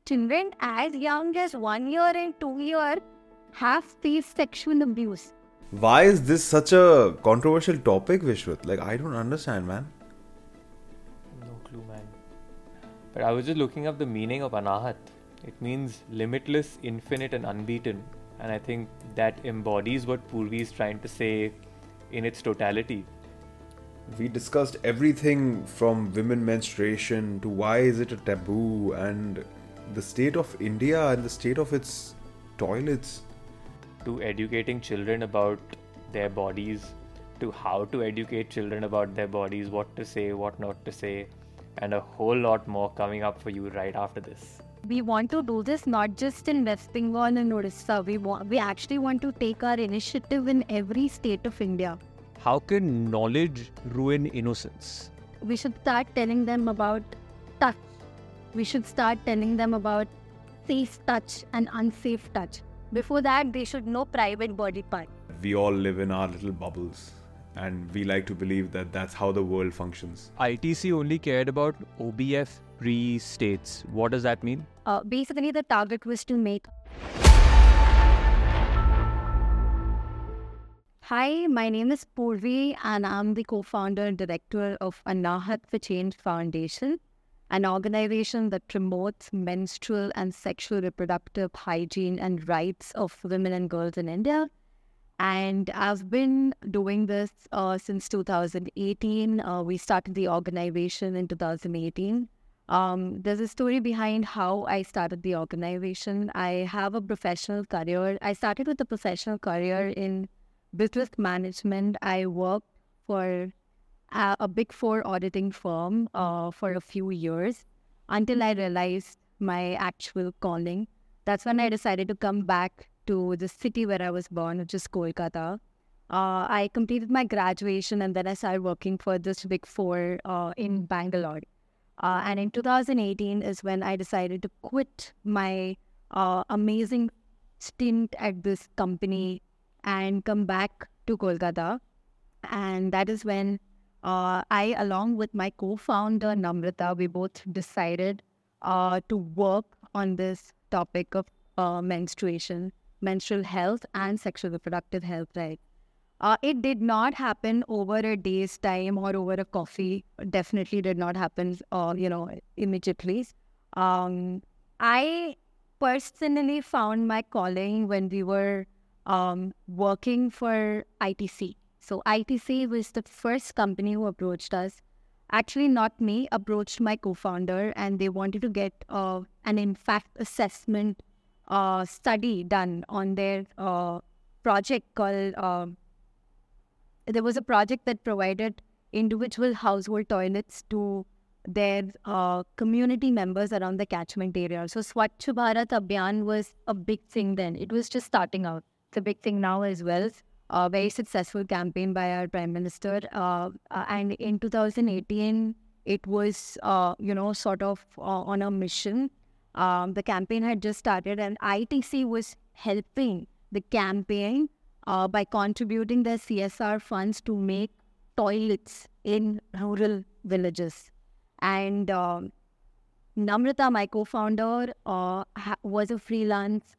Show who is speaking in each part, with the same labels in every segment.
Speaker 1: children as young as 1 year and 2 year have faced sexual abuse.
Speaker 2: Why is this such a controversial topic, Vishwat? Like, I don't understand, man.
Speaker 3: No clue, man. But I was just looking up the meaning of Anahat. It means limitless, infinite, and unbeaten. And I think that embodies what Purvi is trying to say in its totality.
Speaker 2: We discussed everything from women menstruation to why is it a taboo and the state of India and the state of its toilets.
Speaker 3: To educating children about their bodies, to how to educate children about their bodies, what to say, what not to say, and a whole lot more coming up for you right after this.
Speaker 1: We want to do this not just in West Bengal and Odisha. We actually want to take our initiative in every state of India.
Speaker 4: How can knowledge ruin innocence?
Speaker 1: We should start telling them about touch. We should start telling them about safe touch and unsafe touch. Before that, they should know private body part.
Speaker 2: We all live in our little bubbles and we like to believe that that's how the world functions.
Speaker 4: ITC only cared about OBF free states. What does that mean?
Speaker 1: Basically, the target was to make. Hi, my name is Purvi and I'm the co-founder and director of Anahat for Change Foundation, an organization that promotes menstrual and sexual reproductive hygiene and rights of women and girls in India. And I've been doing this since 2018. We started the organization in 2018. There's a story behind how I started the organization. I have a professional career. I started with a professional career in business management. I worked for a Big Four auditing firm for a few years until I realized my actual calling. That's when I decided to come back to the city where I was born, which is Kolkata. I completed my graduation and then I started working for this Big Four in Bangalore. And in 2018 is when I decided to quit my amazing stint at this company and come back to Kolkata. And that is when I, along with my co-founder Namrata, we both decided to work on this topic of menstruation, menstrual health and sexual reproductive health, right? It did not happen over a day's time or over a coffee. Definitely did not happen, immediately. I personally found my calling when we were working for ITC. So ITC was the first company who approached us. Actually, not me, approached my co-founder, and they wanted to get an impact assessment study done on their project called... there was a project that provided individual household toilets to their community members around the catchment area. So Swachh Bharat Abhiyan was a big thing then. It was just starting out. It's a big thing now as well. A very successful campaign by our Prime Minister. And in 2018, it was, sort of on a mission. The campaign had just started and ITC was helping the campaign by contributing their CSR funds to make toilets in rural villages. And Namrata, my co-founder, was a freelance,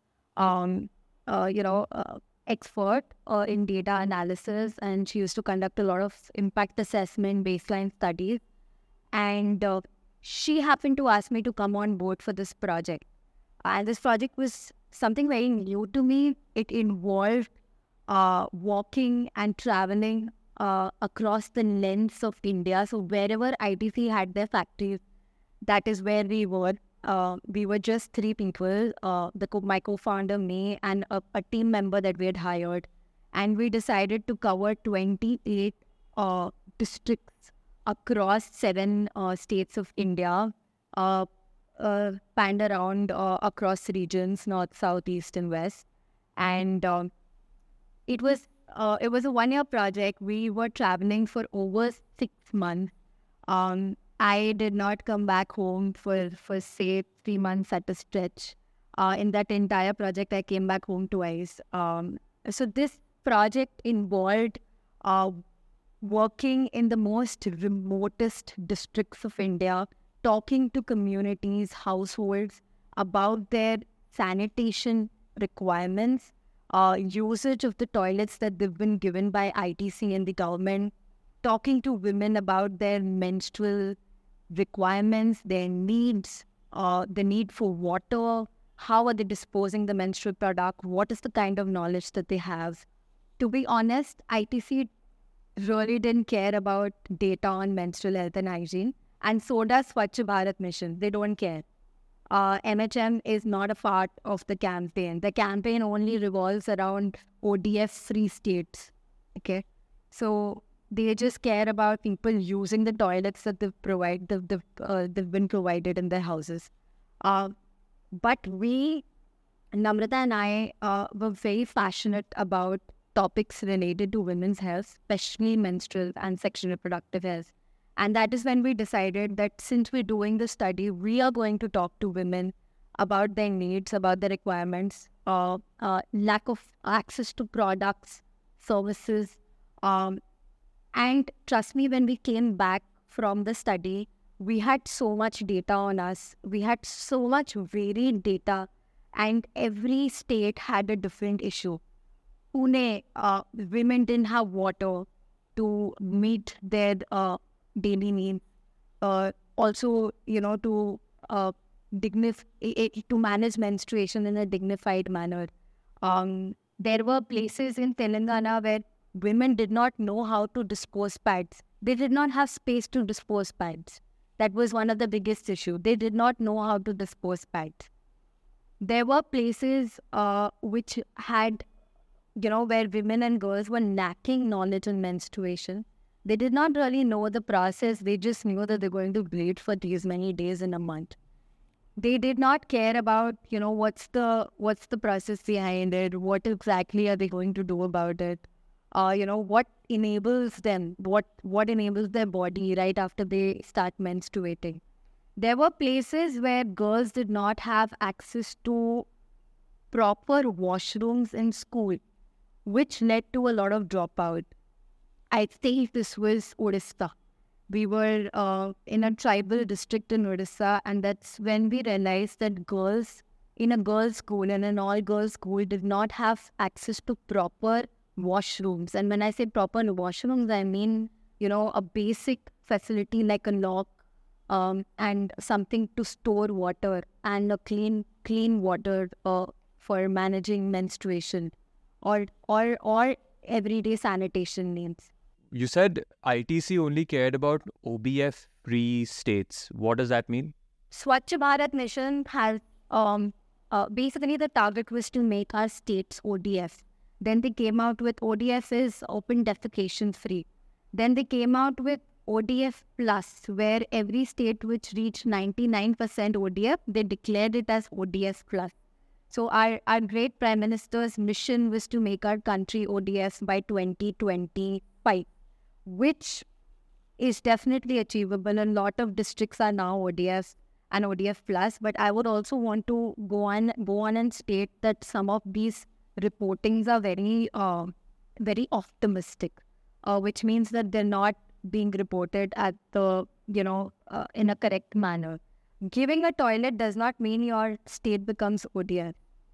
Speaker 1: expert in data analysis, and she used to conduct a lot of impact assessment, baseline studies. And she happened to ask me to come on board for this project. And this project was something very new to me. It involved walking and traveling across the lengths of India. So wherever ITC had their factories, that is where we were. We were just 3 people, my co-founder, me, and a team member that we had hired. And we decided to cover 28 districts across 7 states of India, panned around across regions, north, south, east, and west. And it was a 1-year project. We were traveling for over 6 months. I did not come back home for say 3 months at a stretch. In that entire project, I came back home twice. So this project involved working in the most remotest districts of India, talking to communities, households, about their sanitation requirements, usage of the toilets that they've been given by ITC and the government, talking to women about their menstrual requirements, their needs, the need for water, how are they disposing the menstrual product, what is the kind of knowledge that they have. To be honest, ITC really didn't care about data on menstrual health and hygiene, and so does Swachh Bharat Mission. They don't care. MHM is not a part of the campaign. The campaign only revolves around ODF-free states. Okay, so they just care about people using the toilets that they've been provided in their houses. But we, Namrata and I, were very passionate about topics related to women's health, especially menstrual and sexual reproductive health. And that is when we decided that since we're doing the study, we are going to talk to women about their needs, about their requirements, lack of access to products, services. And trust me, when we came back from the study, we had so much data on us. We had so much varied data, and every state had a different issue. Pune, women didn't have water to meet their daily needs. Also, to manage menstruation in a dignified manner. There were places in Telangana where women did not know how to dispose pads. They did not have space to dispose pads. That was one of the biggest issues. They did not know how to dispose pads. There were places which had, where women and girls were lacking knowledge on menstruation. They did not really know the process. They just knew that they're going to bleed for these many days in a month. They did not care about, what's the process behind it. What exactly are they going to do about it? What enables them? What enables their body right after they start menstruating? There were places where girls did not have access to proper washrooms in school, which led to a lot of dropout. I think this was Odisha. We were in a tribal district in Odisha, and that's when we realized that girls in a girls' school and an all-girls school did not have access to proper washrooms. And when I say proper washrooms, I mean, a basic facility like a lock, and something to store water and a clean water for managing menstruation or everyday sanitation needs.
Speaker 4: You said ITC only cared about OBF-free states. What does that mean?
Speaker 1: Swachh Bharat Mission has basically the target was to make our states ODF. Then they came out with ODF is open defecation free. Then they came out with ODF plus, where every state which reached 99% ODF, they declared it as ODF plus. So our great Prime Minister's mission was to make our country ODF by 2025, which is definitely achievable. A lot of districts are now ODF and ODF plus, but I would also want to go on and state that some of these reportings are very optimistic, which means that they're not being reported at the in a correct manner. Giving a toilet does not mean your state becomes ODF.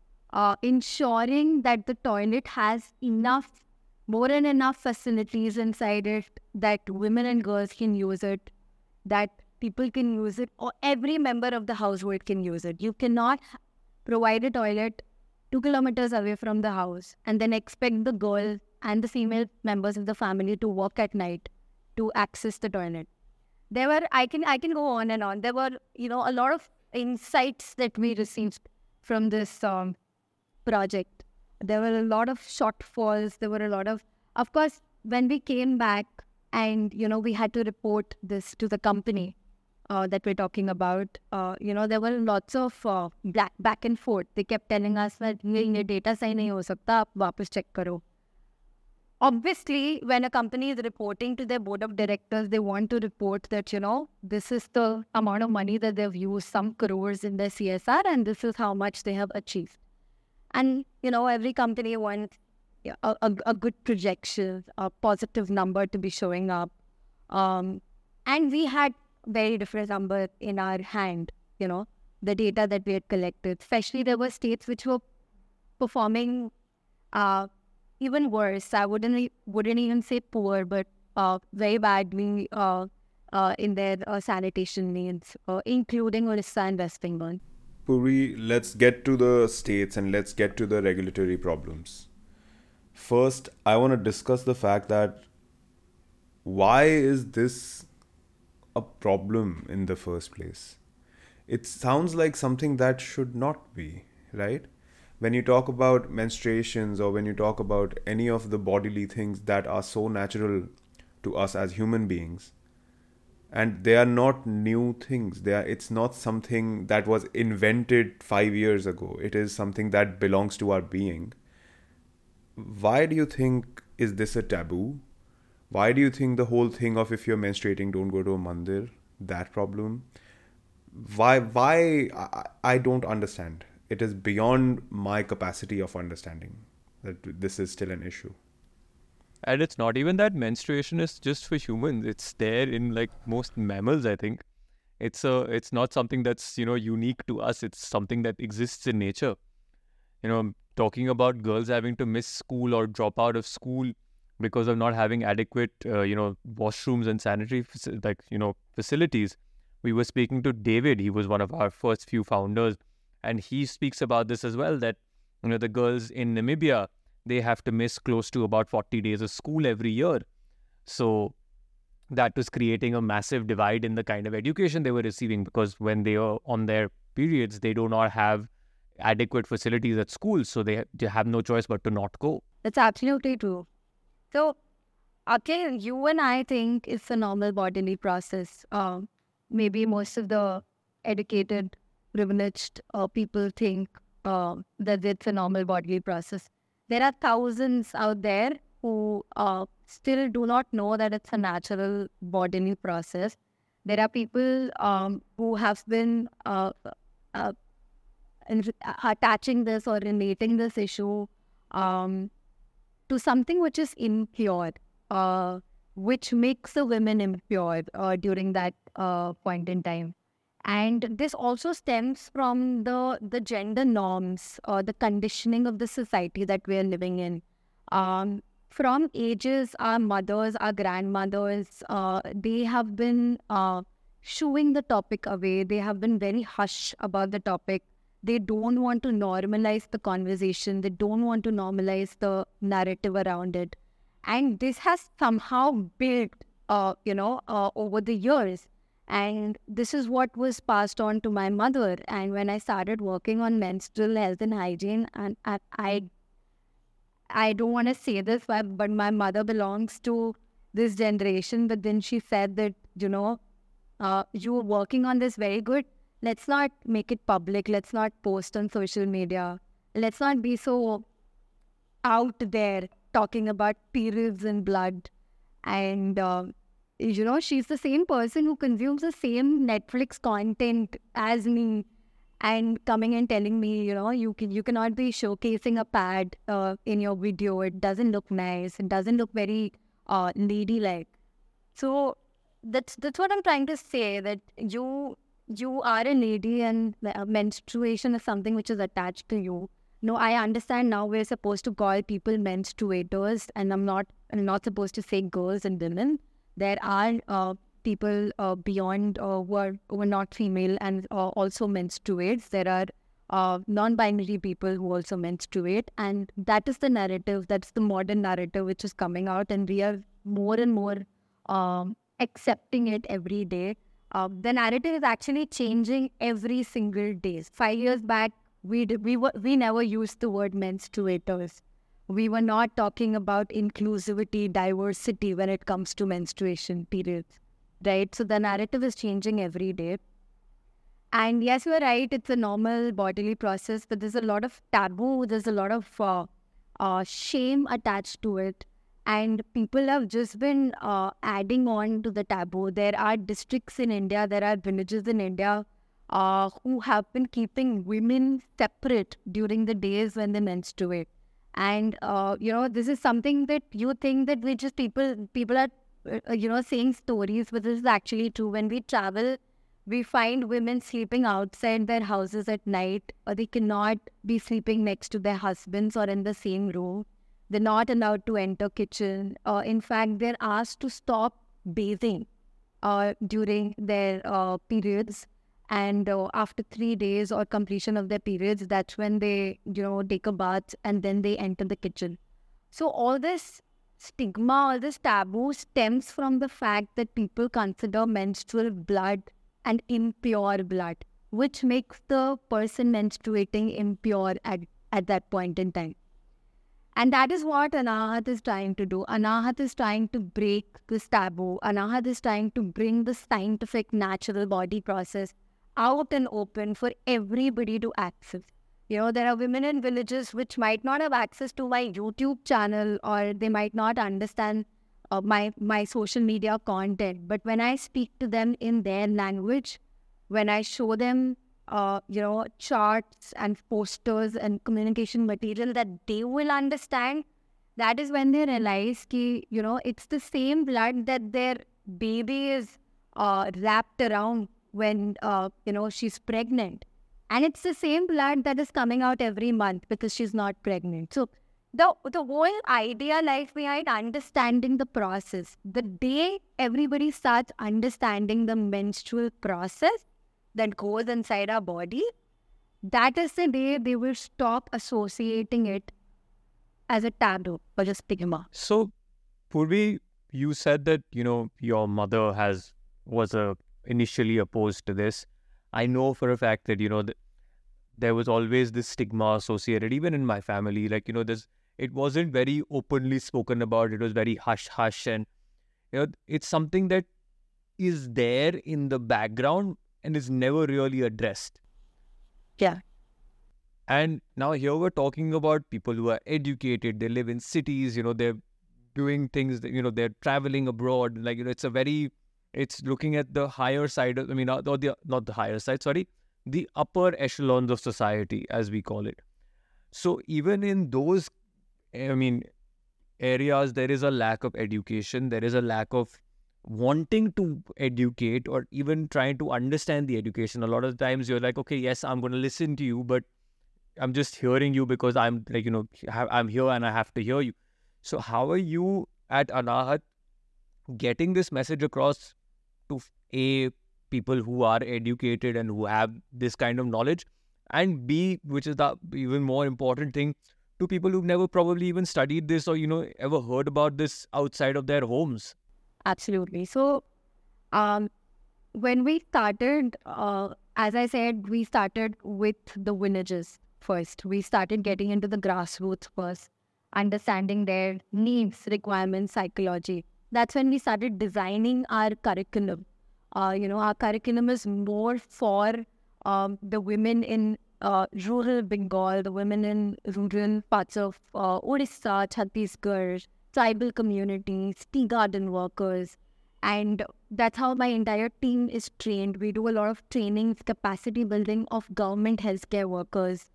Speaker 1: Ensuring that the toilet has more than enough facilities inside it, that women and girls can use it, that people can use it, or every member of the household can use it. You cannot provide a toilet 2 kilometers away from the house and then expect the girl and the female members of the family to walk at night to access the toilet. I can go on and on. There were, a lot of insights that we received from this project. There were a lot of shortfalls. There were a lot of course, when we came back and, we had to report this to the company that we're talking about, there were lots of back and forth. They kept telling us that ये data सही नहीं हो सकता, आप वापस check करो. Obviously, when a company is reporting to their board of directors, they want to report that, this is the amount of money that they've used, some crores in their CSR, and this is how much they have achieved. And, every company wants a good projection, a positive number to be showing up. And we had very different number in our hand, the data that we had collected. Especially there were states which were performing even worse. I wouldn't even say poor, but very badly in their sanitation needs, including Orissa and West Bengal.
Speaker 2: Puri, let's get to the states and let's get to the regulatory problems. First, I want to discuss the fact that why is this a problem in the first place? It sounds like something that should not be, right? When you talk about menstruations or when you talk about any of the bodily things that are so natural to us as human beings, and they are not new things, it's not something that was invented 5 years ago. It is something that belongs to our being. Why do you think is this a taboo? Why do you think the whole thing of if you're menstruating, don't go to a mandir, that problem? Why? I don't understand. It is beyond my capacity of understanding that this is still an issue.
Speaker 4: And it's not even that menstruation is just for humans. It's there in like most mammals, I think. It's not something that's, unique to us. It's something that exists in nature. Talking about girls having to miss school or drop out of school because of not having adequate, washrooms and sanitary facilities. We were speaking to David. He was one of our first few founders, and he speaks about this as well. That the girls in Namibia, they have to miss close to about 40 days of school every year. So that was creating a massive divide in the kind of education they were receiving, because when they are on their periods, they do not have adequate facilities at school. So they have no choice but to not go.
Speaker 1: That's absolutely true. So, okay, you and I think it's a normal bodily process. Maybe most of the educated, privileged people think that it's a normal bodily process. There are thousands out there who still do not know that it's a natural bodily process. There are people who have been attaching this or relating this issue to something which is impure, which makes the women impure during that point in time. And this also stems from the gender norms or the conditioning of the society that we are living in. From ages, our mothers, our grandmothers, they have been shooing the topic away. They have been very hush about the topic. They don't want to normalize the conversation. They don't want to normalize the narrative around it. And this has somehow built, over the years. And this is what was passed on to my mother. And when I started working on menstrual health and hygiene, and I don't want to say this, but my mother belongs to this generation. But then she said that, you were working on this very good. Let's not make it public. Let's not post on social media. Let's not be so out there talking about periods and blood. And, she's the same person who consumes the same Netflix content as me, and coming and telling me, you cannot be showcasing a pad in your video. It doesn't look nice. It doesn't look very ladylike. So that's what I'm trying to say, that you are a lady and menstruation is something which is attached to you. No, I understand now we're supposed to call people menstruators, and I'm not supposed to say girls and women. There are people beyond who are not female and also menstruates. There are non-binary people who also menstruate, and that is the narrative. That's the modern narrative which is coming out, and we are more and more accepting it every day. The narrative is actually changing every single day. 5 years back, we never used the word menstruators. We were not talking about inclusivity, diversity when it comes to menstruation periods, right? So the narrative is changing every day. And yes, you are right, it's a normal bodily process, but there's a lot of taboo, there's a lot of shame attached to it. And people have just been adding on to the taboo. There are districts in India, there are villages in India who have been keeping women separate during the days when they menstruate. And, this is something that you think that people are, saying stories, but this is actually true. When we travel We find women sleeping outside their houses at night, or they cannot be sleeping next to their husbands or in the same room. They're not allowed to enter kitchen. In fact, they're asked to stop bathing during their periods. And after 3 days or completion of their periods, that's when they, take a bath and then they enter the kitchen. So all this stigma, all this taboo stems from the fact that people consider menstrual blood an impure blood, which makes the person menstruating impure at that point in time. And that is what Anahat is trying to do. Anahat is trying to break this taboo. Anahat is trying to bring the scientific, natural body process out and open for everybody to access. There are women in villages which might not have access to my YouTube channel, or they might not understand my social media content. But when I speak to them in their language, when I show them charts and posters and communication material that they will understand, that is when they realize ki, it's the same blood that their baby is wrapped around when she's pregnant, and it's the same blood that is coming out every month because she's not pregnant. So the whole idea lies behind understanding the process. The day everybody starts understanding the menstrual process that goes inside our body, that is the day they will stop associating it as a taboo or a stigma.
Speaker 4: So, Purvi, you said that, your mother was initially opposed to this. I know for a fact that, there was always this stigma associated, even in my family. Like, it wasn't very openly spoken about. It was very hush-hush. And, it's something that is there in the background and is never really addressed.
Speaker 1: Yeah.
Speaker 4: And now here we're talking about people who are educated. They live in cities, they're doing things, they're traveling abroad. Like, it's looking at the higher side, not the higher side, sorry, the upper echelons of society, as we call it. So even in those, areas, there is a lack of education. There is a lack of wanting to educate or even trying to understand the education. A lot of times you're like, okay, yes, I'm going to listen to you, but I'm just hearing you because I'm like, I'm here and I have to hear you. So how are you at Anahat getting this message across to people who are educated and who have this kind of knowledge, and B, which is the even more important thing, to people who've never probably even studied this or, ever heard about this outside of their homes?
Speaker 1: Absolutely. So, when we started, as I said, we started with the villages first. We started getting into the grassroots first, understanding their needs, requirements, psychology. That's when we started designing our curriculum. Our curriculum is more for the women in rural Bengal, the women in rural parts of Odisha, Chhattisgarh, tribal communities, tea garden workers. And that's how my entire team is trained. We do a lot of trainings, capacity building of government healthcare workers.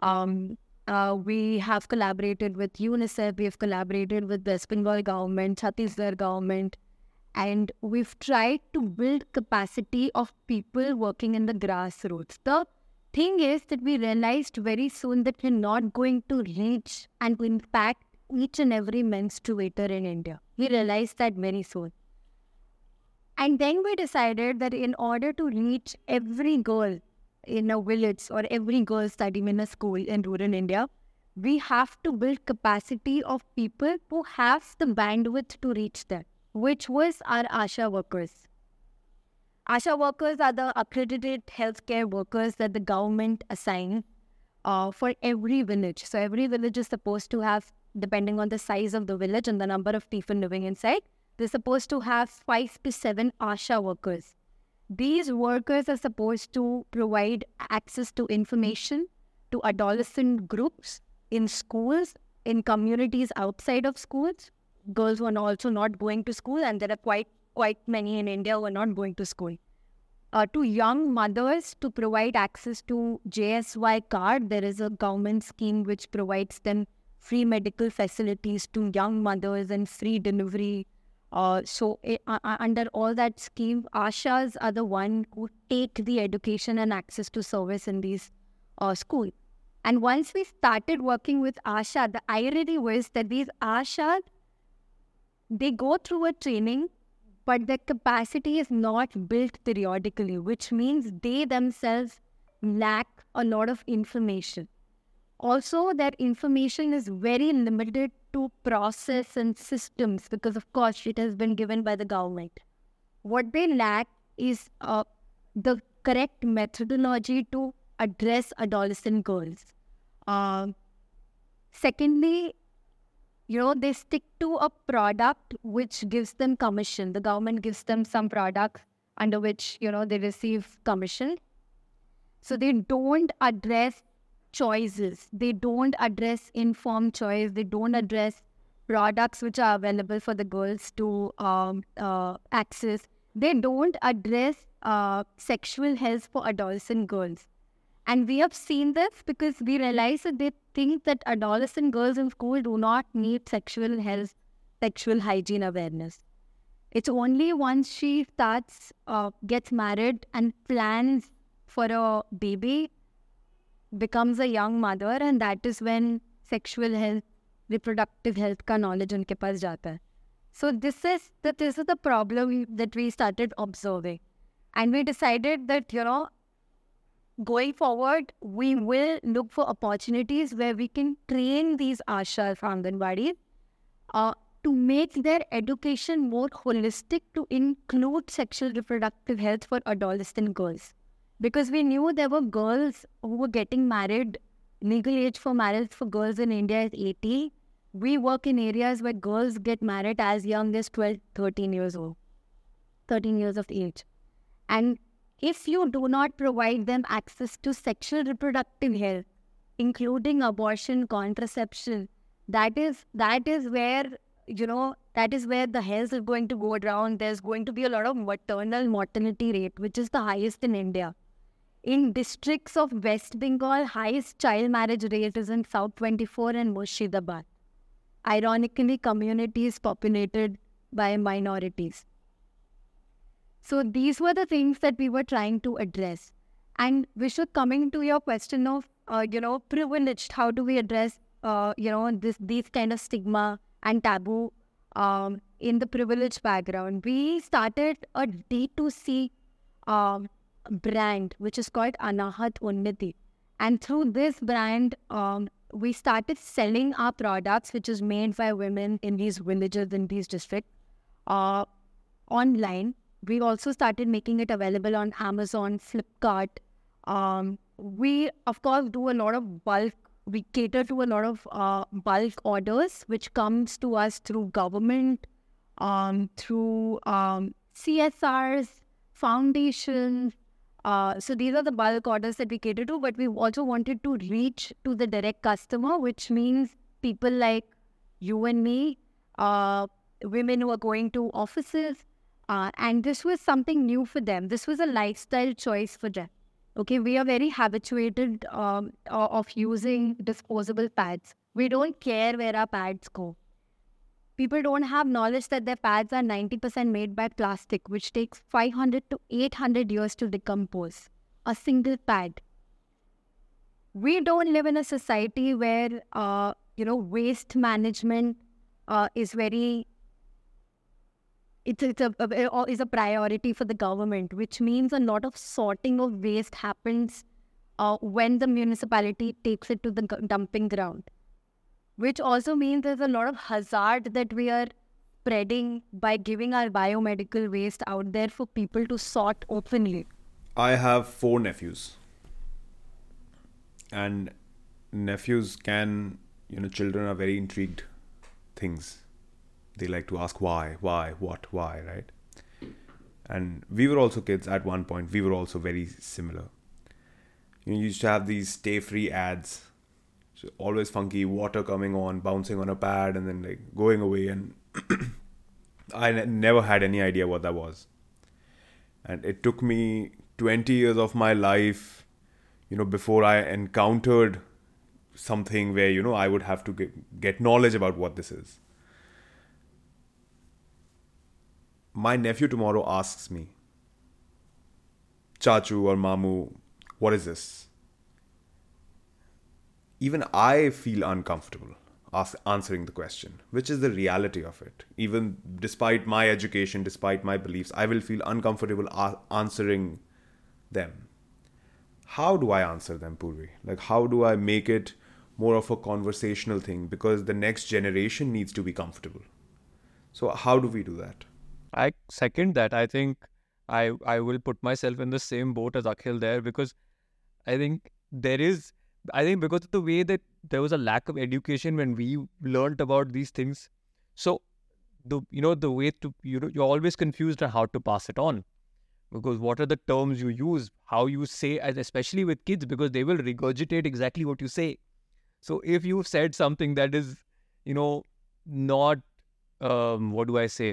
Speaker 1: We have collaborated with UNICEF, we have collaborated with West Bengal government, Chhattisgarh government, and we've tried to build capacity of people working in the grassroots. The thing is that we realized very soon that we're not going to reach and impact each and every menstruator in India. We realized that very soon. And then we decided that in order to reach every girl in a village or every girl studying in a school in rural India, we have to build capacity of people who have the bandwidth to reach them, which was our ASHA workers. ASHA workers are the accredited healthcare workers that the government assigns for every village. So every village is supposed to have, depending on the size of the village and the number of people living inside, they're supposed to have 5 to 7 ASHA workers. These workers are supposed to provide access to information to adolescent groups in schools, in communities outside of schools, girls who are also not going to school, and there are quite many in India who are not going to school. To young mothers to provide access to JSY card. There is a government scheme which provides them free medical facilities to young mothers and free delivery Under all that scheme, Ashas are the one who take the education and access to service in these schools. And once we started working with Asha, the irony was that these Ashas, they go through a training, but their capacity is not built periodically, which means they themselves lack a lot of information. Also, their information is very limited to process and systems because, of course, it has been given by the government. What they lack is the correct methodology to address adolescent girls. Secondly, they stick to a product which gives them commission. The government gives them some product under which, they receive commission. So they don't address choices. They don't address informed choice. They don't address products which are available for the girls to access. They don't address sexual health for adolescent girls. And we have seen this because we realize that they think that adolescent girls in school do not need sexual health, sexual hygiene awareness. It's only once she gets married and plans for a baby, becomes a young mother, and that is when sexual health, reproductive health ka knowledge unke paas jata hai. So this is the problem that we started observing. And we decided that, going forward, we will look for opportunities where we can train these Ashas, Anganwadis, to make their education more holistic, to include sexual reproductive health for adolescent girls. Because we knew there were girls who were getting married. Legal age for marriage for girls in India is 18. We work in areas where girls get married as young as 12, 13 years old. 13 years of age. And if you do not provide them access to sexual reproductive health, including abortion, contraception, that is where, that is where the health is going to go down. There's going to be a lot of maternal mortality rate, which is the highest in India. In districts of West Bengal, highest child marriage rate is in South 24 and Murshidabad. Ironically, communities populated by minorities. So these were the things that we were trying to address. And Vishnu, coming to your question of, privileged, how do we address, these kind of stigma and taboo in the privileged background? We started a D2C brand, which is called Anahat Unnati. And through this brand, we started selling our products, which is made by women in these villages, in these districts, online. We also started making it available on Amazon, Flipkart. We, of course, do a lot of bulk. We cater to a lot of bulk orders, which comes to us through government, through CSRs, foundations. So these are the bulk orders that we cater to, but we also wanted to reach to the direct customer, which means people like you and me, women who are going to offices, and this was something new for them. This was a lifestyle choice for them. Okay, we are very habituated of using disposable pads. We don't care where our pads go. People don't have knowledge that their pads are 90% made by plastic, which takes 500 to 800 years to decompose. A single pad. We don't live in a society where, waste management is very... is a priority for the government, which means a lot of sorting of waste happens when the municipality takes it to the dumping ground. Which also means there's a lot of hazard that we are spreading by giving our biomedical waste out there for people to sort openly.
Speaker 2: I have 4 nephews. And nephews children are very intrigued things. They like to ask why, what, why, right? And we were also kids at one point. We were also very similar. You used to have these stay-free ads. So always funky, water coming on, bouncing on a pad, and then like going away. And I never had any idea what that was. And it took me 20 years of my life, before I encountered something where, I would have to get knowledge about what this is. my nephew tomorrow asks me, Chachu or Mamu, what is this? Even I feel uncomfortable answering the question, which is the reality of it. Even despite my education, despite my beliefs, I will feel uncomfortable answering them. How do I answer them, Purvi? Like, how do I make it more of a conversational thing? Because the next generation needs to be comfortable. So how do we do that?
Speaker 4: I second that. I think I will put myself in the same boat as Akhil there, because I think because of the way that there was a lack of education when we learnt about these things. So the way to, you're always confused on how to pass it on, because what are the terms you use, how you say, and especially with kids, because they will regurgitate exactly what you say. So if you've said something that is, not, what do I say,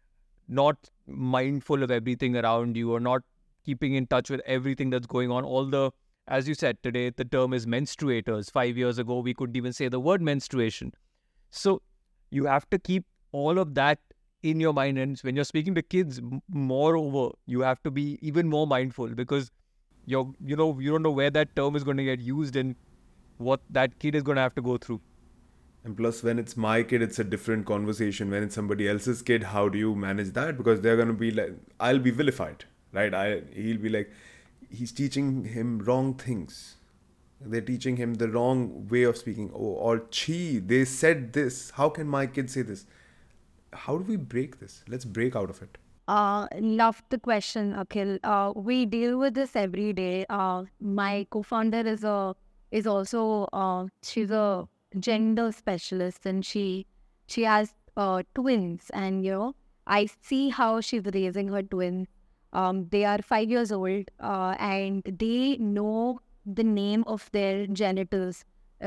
Speaker 4: not mindful of everything around you, or not keeping in touch with everything that's going on, as you said today, the term is menstruators. 5 years ago, we couldn't even say the word menstruation. So you have to keep all of that in your mind. And when you're speaking to kids, moreover, you have to be even more mindful, because you don't know where that term is going to get used and what that kid is going to have to go through.
Speaker 2: And plus, when it's my kid, it's a different conversation. When it's somebody else's kid, how do you manage that? Because they're going to be like, I'll be vilified, right? He'll be like, he's teaching him wrong things. They're teaching him the wrong way of speaking. Or they said this. How can my kid say this? How do we break this? Let's break out of it.
Speaker 1: Love the question, Akhil. We deal with this every day. My co-founder is also she's a gender specialist, and she has twins, and I see how she's raising her twins. They are 5 years old, and they know the name of their genitals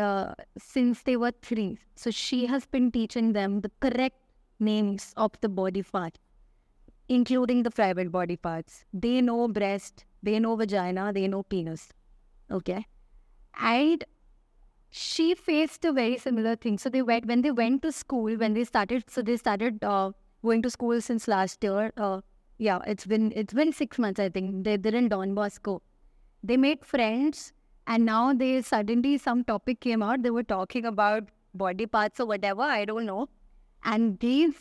Speaker 1: since they were 3. So she has been teaching them the correct names of the body part, including the private body parts. They know breast, they know vagina, they know penis. Okay? And she faced a very similar thing. So when they went to school, they started going to school since last year. It's been 6 months, I think. They're in Don Bosco. They made friends, and now suddenly some topic came out. They were talking about body parts or whatever, I don't know. And these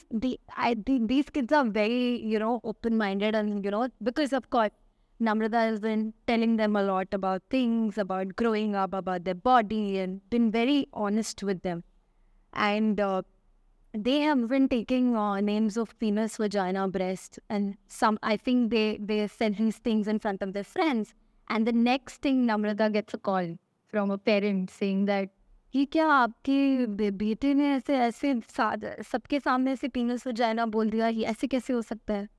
Speaker 1: kids are very, open-minded, and, because of course, Namrata has been telling them a lot about things, about growing up, about their body, and been very honest with them. And they have been taking names of penis, vagina, breast, and I think they said these things in front of their friends. And the next thing, Namrata gets a call from a parent saying that, ये क्या आपके बेटे ने ऐसे सबके सामने ऐसे पीनस vagina बोल दिया, ये ऐसे कैसे हो सकता है?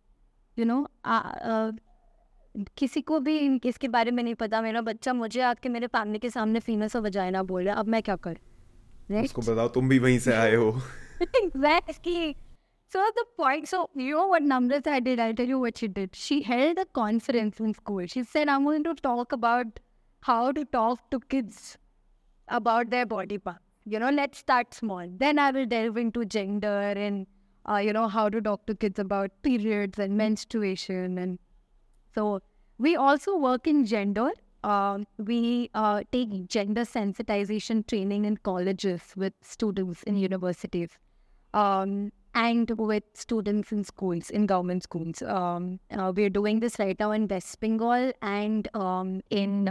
Speaker 1: किसी को भी इसके बारे में नहीं पता. मेरा बच्चा मुझे आके मेरे फैमिली के सामने पीनस और वजाइना बोल रहा है. अब मैं क्या कर?
Speaker 2: उसको बताओ तुम भी वहीं से आए हो.
Speaker 1: Exactly. So the point, what Namrata did, I'll tell you what she did. She held a conference in school. She said, I'm going to talk about how to talk to kids about their body parts. Let's start small. Then I will delve into gender and, how to talk to kids about periods and menstruation. And so we also work in gender. We take gender sensitization training in colleges with students in universities. And with students in schools, in government schools. We're doing this right now in West Bengal and in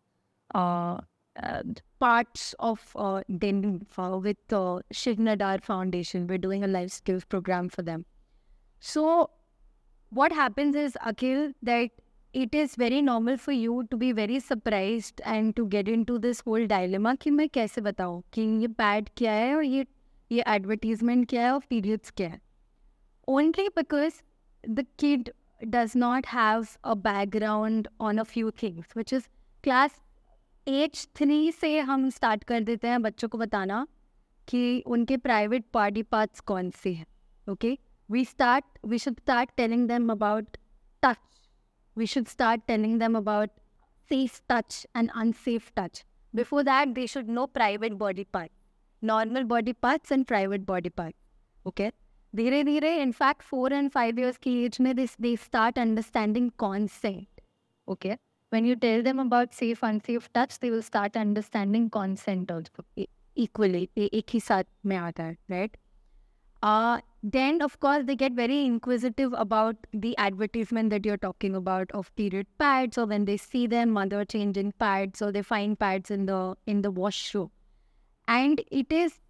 Speaker 1: parts of Delhi with Shiv Nadar Foundation. We're doing a life skills program for them. So what happens is, Akhil, that it is very normal for you to be very surprised and to get into this whole dilemma कि मैं कैसे बताऊँ कि ये pad क्या है और ये advertisement क्या है और periods क्या है. Only because the kid does not have a background on a few things, which is class age 3 से हम start कर देते हैं बच्चों को बताना कि उनके private body parts कौन से हैं. Okay? We should start telling them about touch. We should start telling them about safe touch and unsafe touch. Before that, they should know private body parts, normal body parts and private body parts. Okay? धीरे धीरे in fact 4 and 5 years की age में they start understanding consent. Okay, when you tell them about safe unsafe touch, they will start understanding consent also equally. एक ही साथ में आता है, right? Then of course they get very inquisitive about the advertisement that you're talking about of period pads, or when they see their mother changing pads, or they find pads in the washroom. And it is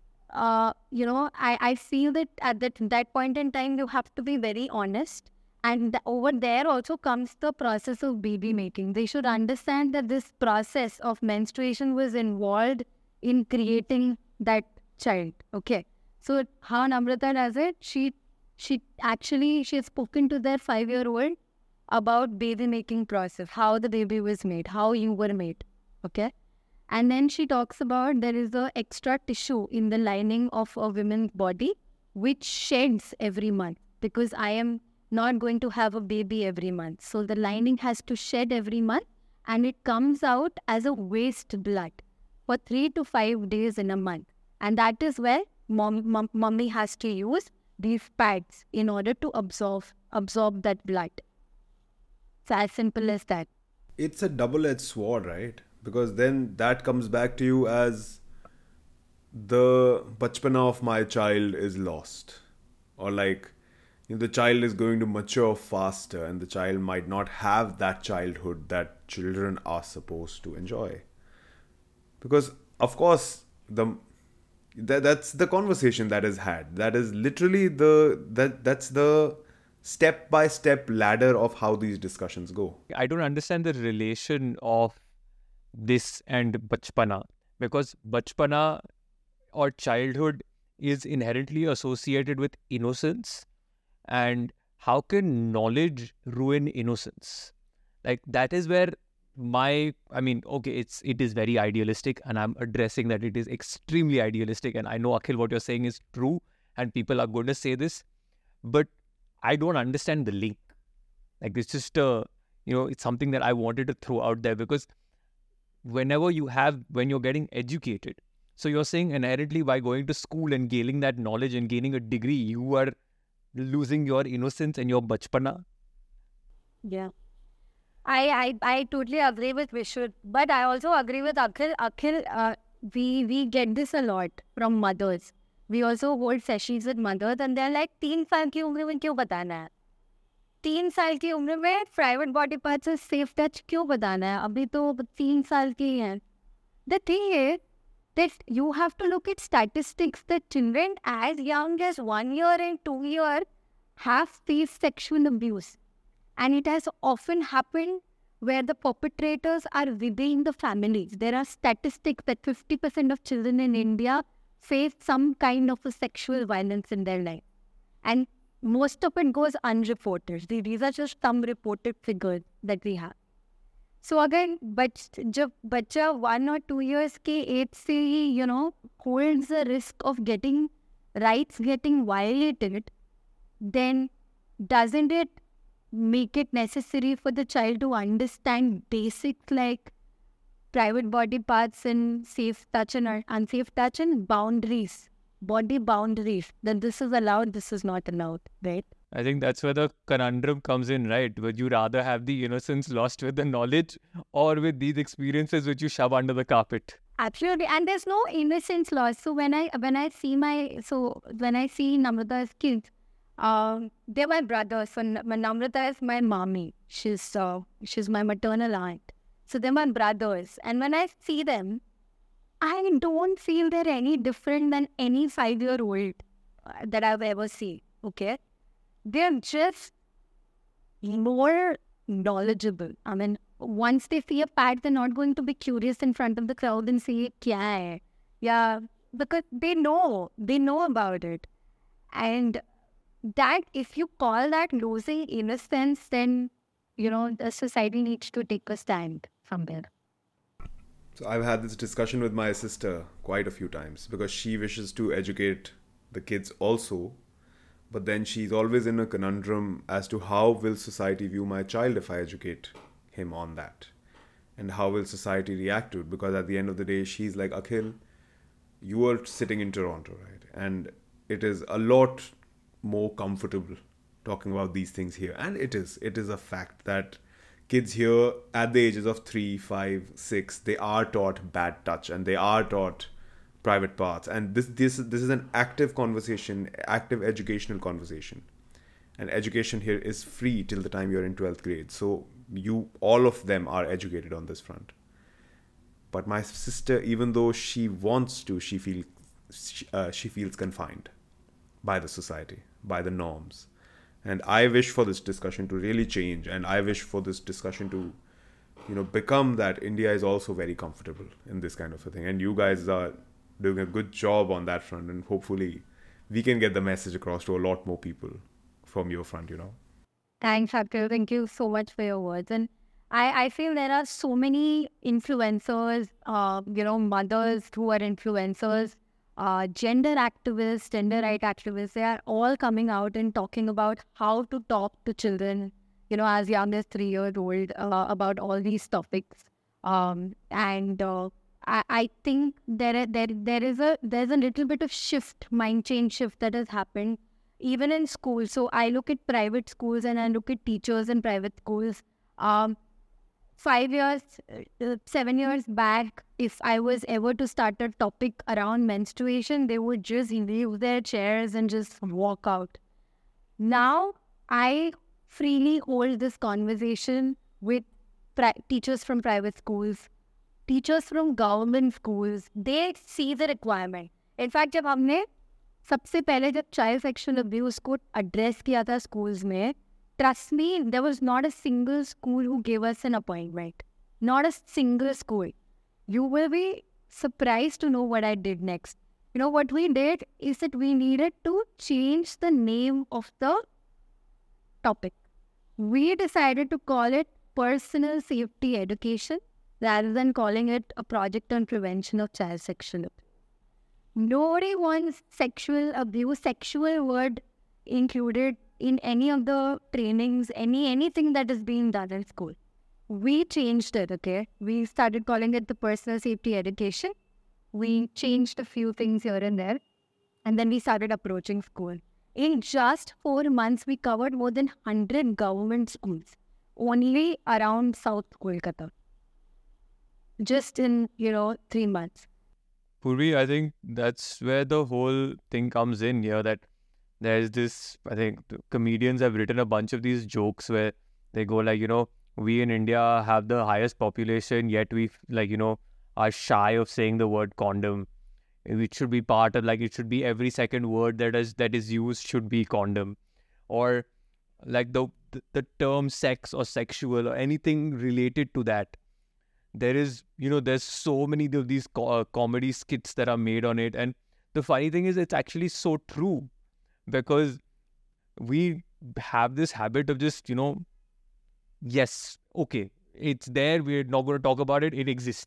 Speaker 1: I feel that at that point in time you have to be very honest, and over there also comes the process of baby making. They should understand that this process of menstruation was involved in creating that child. Okay, so how Namrata does it, she has spoken to their 5-year-old about baby making process, how the baby was made, how you were made. Okay, and then she talks about there is a extra tissue in the lining of a woman's body which sheds every month, because I am not going to have a baby every month. So the lining has to shed every month, and it comes out as a waste blood for 3 to 5 days in a month. And that is where mommy has to use these pads in order to absorb that blood. It's as simple as that.
Speaker 2: It's a double-edged sword, right? Because then that comes back to you as the bachpana of my child is lost. Or like, the child is going to mature faster, and the child might not have that childhood that children are supposed to enjoy. Because, of course, that's the conversation that is had. That is literally that's the step-by-step ladder of how these discussions go.
Speaker 4: I don't understand the relation of this and bachpana, because bachpana or childhood is inherently associated with innocence, and how can knowledge ruin innocence? Like, that is where it is very idealistic, and I'm addressing that it is extremely idealistic, and I know, Akhil, what you're saying is true, and people are going to say this, but I don't understand the link. Like, it's just it's something that I wanted to throw out there, because when you're getting educated, so you're saying inherently by going to school and gaining that knowledge and gaining a degree, you are losing your innocence and your bachpana.
Speaker 1: Yeah. I totally agree with Vishnu, but I also agree with Akhil. Akhil, we get this a lot from mothers. We also hold sessions with mothers, and they're like, 3 साल की उम्र में क्यों बताना है? 3 साल की उम्र में private body parts से safe touch क्यों बताना है? अभी तो 3 साल के ही हैं. The thing is that you have to look at statistics that children as young as 1 year and 2 years have faced sexual abuse. And it has often happened where the perpetrators are within the families. There are statistics that 50% of children in India face some kind of a sexual violence in their life. And most of it goes unreported. These are just some reported figures that we have. So again, जब बच्चा 1 or 2 years के age से ही, holds the risk of getting rights getting violated, then doesn't it make it necessary for the child to understand basics like private body parts and safe touch and unsafe touch and boundaries, body boundaries, that this is allowed, this is not allowed, right?
Speaker 4: I think that's where the conundrum comes in, right? Would you rather have the innocence lost with the knowledge, or with these experiences which you shove under the carpet?
Speaker 1: Absolutely, and there's no innocence lost. So when I see Namrata's kids, they're my brothers. So Namrata is my mommy. She's my maternal aunt. So they're my brothers, and when I see them, I don't feel they're any different than any 5-year-old that I've ever seen. Okay, they're just more knowledgeable. I mean, once they see a pad, they're not going to be curious in front of the crowd and say, "Kya hai?" Yeah, because they know about it. And that, if you call that losing innocence, then, the society needs to take a stand from there.
Speaker 2: So I've had this discussion with my sister quite a few times, because she wishes to educate the kids also, but then she's always in a conundrum as to how will society view my child if I educate him on that, and how will society react to it, because at the end of the day she's like, Akhil, you are sitting in Toronto, right? And it is a lot more comfortable talking about these things here. And it is a fact that kids here at the ages of 3, 5, 6, they are taught bad touch and they are taught private parts. And this is an active conversation, active educational conversation. And education here is free till the time you're in 12th grade. So all of them are educated on this front. But my sister, even though she wants to, she feels confined by the society, by the norms. And I wish for this discussion to really change. And I wish for this discussion to, become that India is also very comfortable in this kind of a thing. And you guys are doing a good job on that front. And hopefully we can get the message across to a lot more people from your front,
Speaker 1: Thanks, Akhil. Thank you so much for your words. And I feel there are so many influencers, mothers who are influencers, gender activists, gender right activists. They are all coming out and talking about how to talk to children, as young as 3-year-old, about all these topics. I think there's a little bit of mind change shift that has happened even in schools. So I look at private schools and I look at teachers in private schools. 5 years, 7 years back, if I was ever to start a topic around menstruation, they would just leave their chairs and just walk out. Now, I freely hold this conversation with teachers from private schools, teachers from government schools. They see the requirement. In fact, जब हमने सबसे पहले जब child sexual abuse को address किया था schools में, trust me, there was not a single school who gave us an appointment. Not a single school. You will be surprised to know what I did next. What we did is that we needed to change the name of the topic. We decided to call it personal safety education rather than calling it a project on prevention of child sexual abuse. Nobody wants sexual abuse, sexual word included in any of the trainings, anything that is being done in school. We changed it, okay? We started calling it the personal safety education. We changed a few things here and there. And then we started approaching school. In just 4 months, we covered more than 100 government schools. Only around South Kolkata. Just in, 3 months.
Speaker 4: Purvi, I think that's where the whole thing comes in here, that there's this, I think comedians have written a bunch of these jokes where they go like, we in India have the highest population, yet we are shy of saying the word condom. It should be part of, it should be every second word that is used should be condom. Or like the term sex or sexual or anything related to that. There is, there's so many of these comedy skits that are made on it. And the funny thing is, it's actually so true. Because we have this habit of just, yes, okay, it's there, we're not going to talk about it, it exists.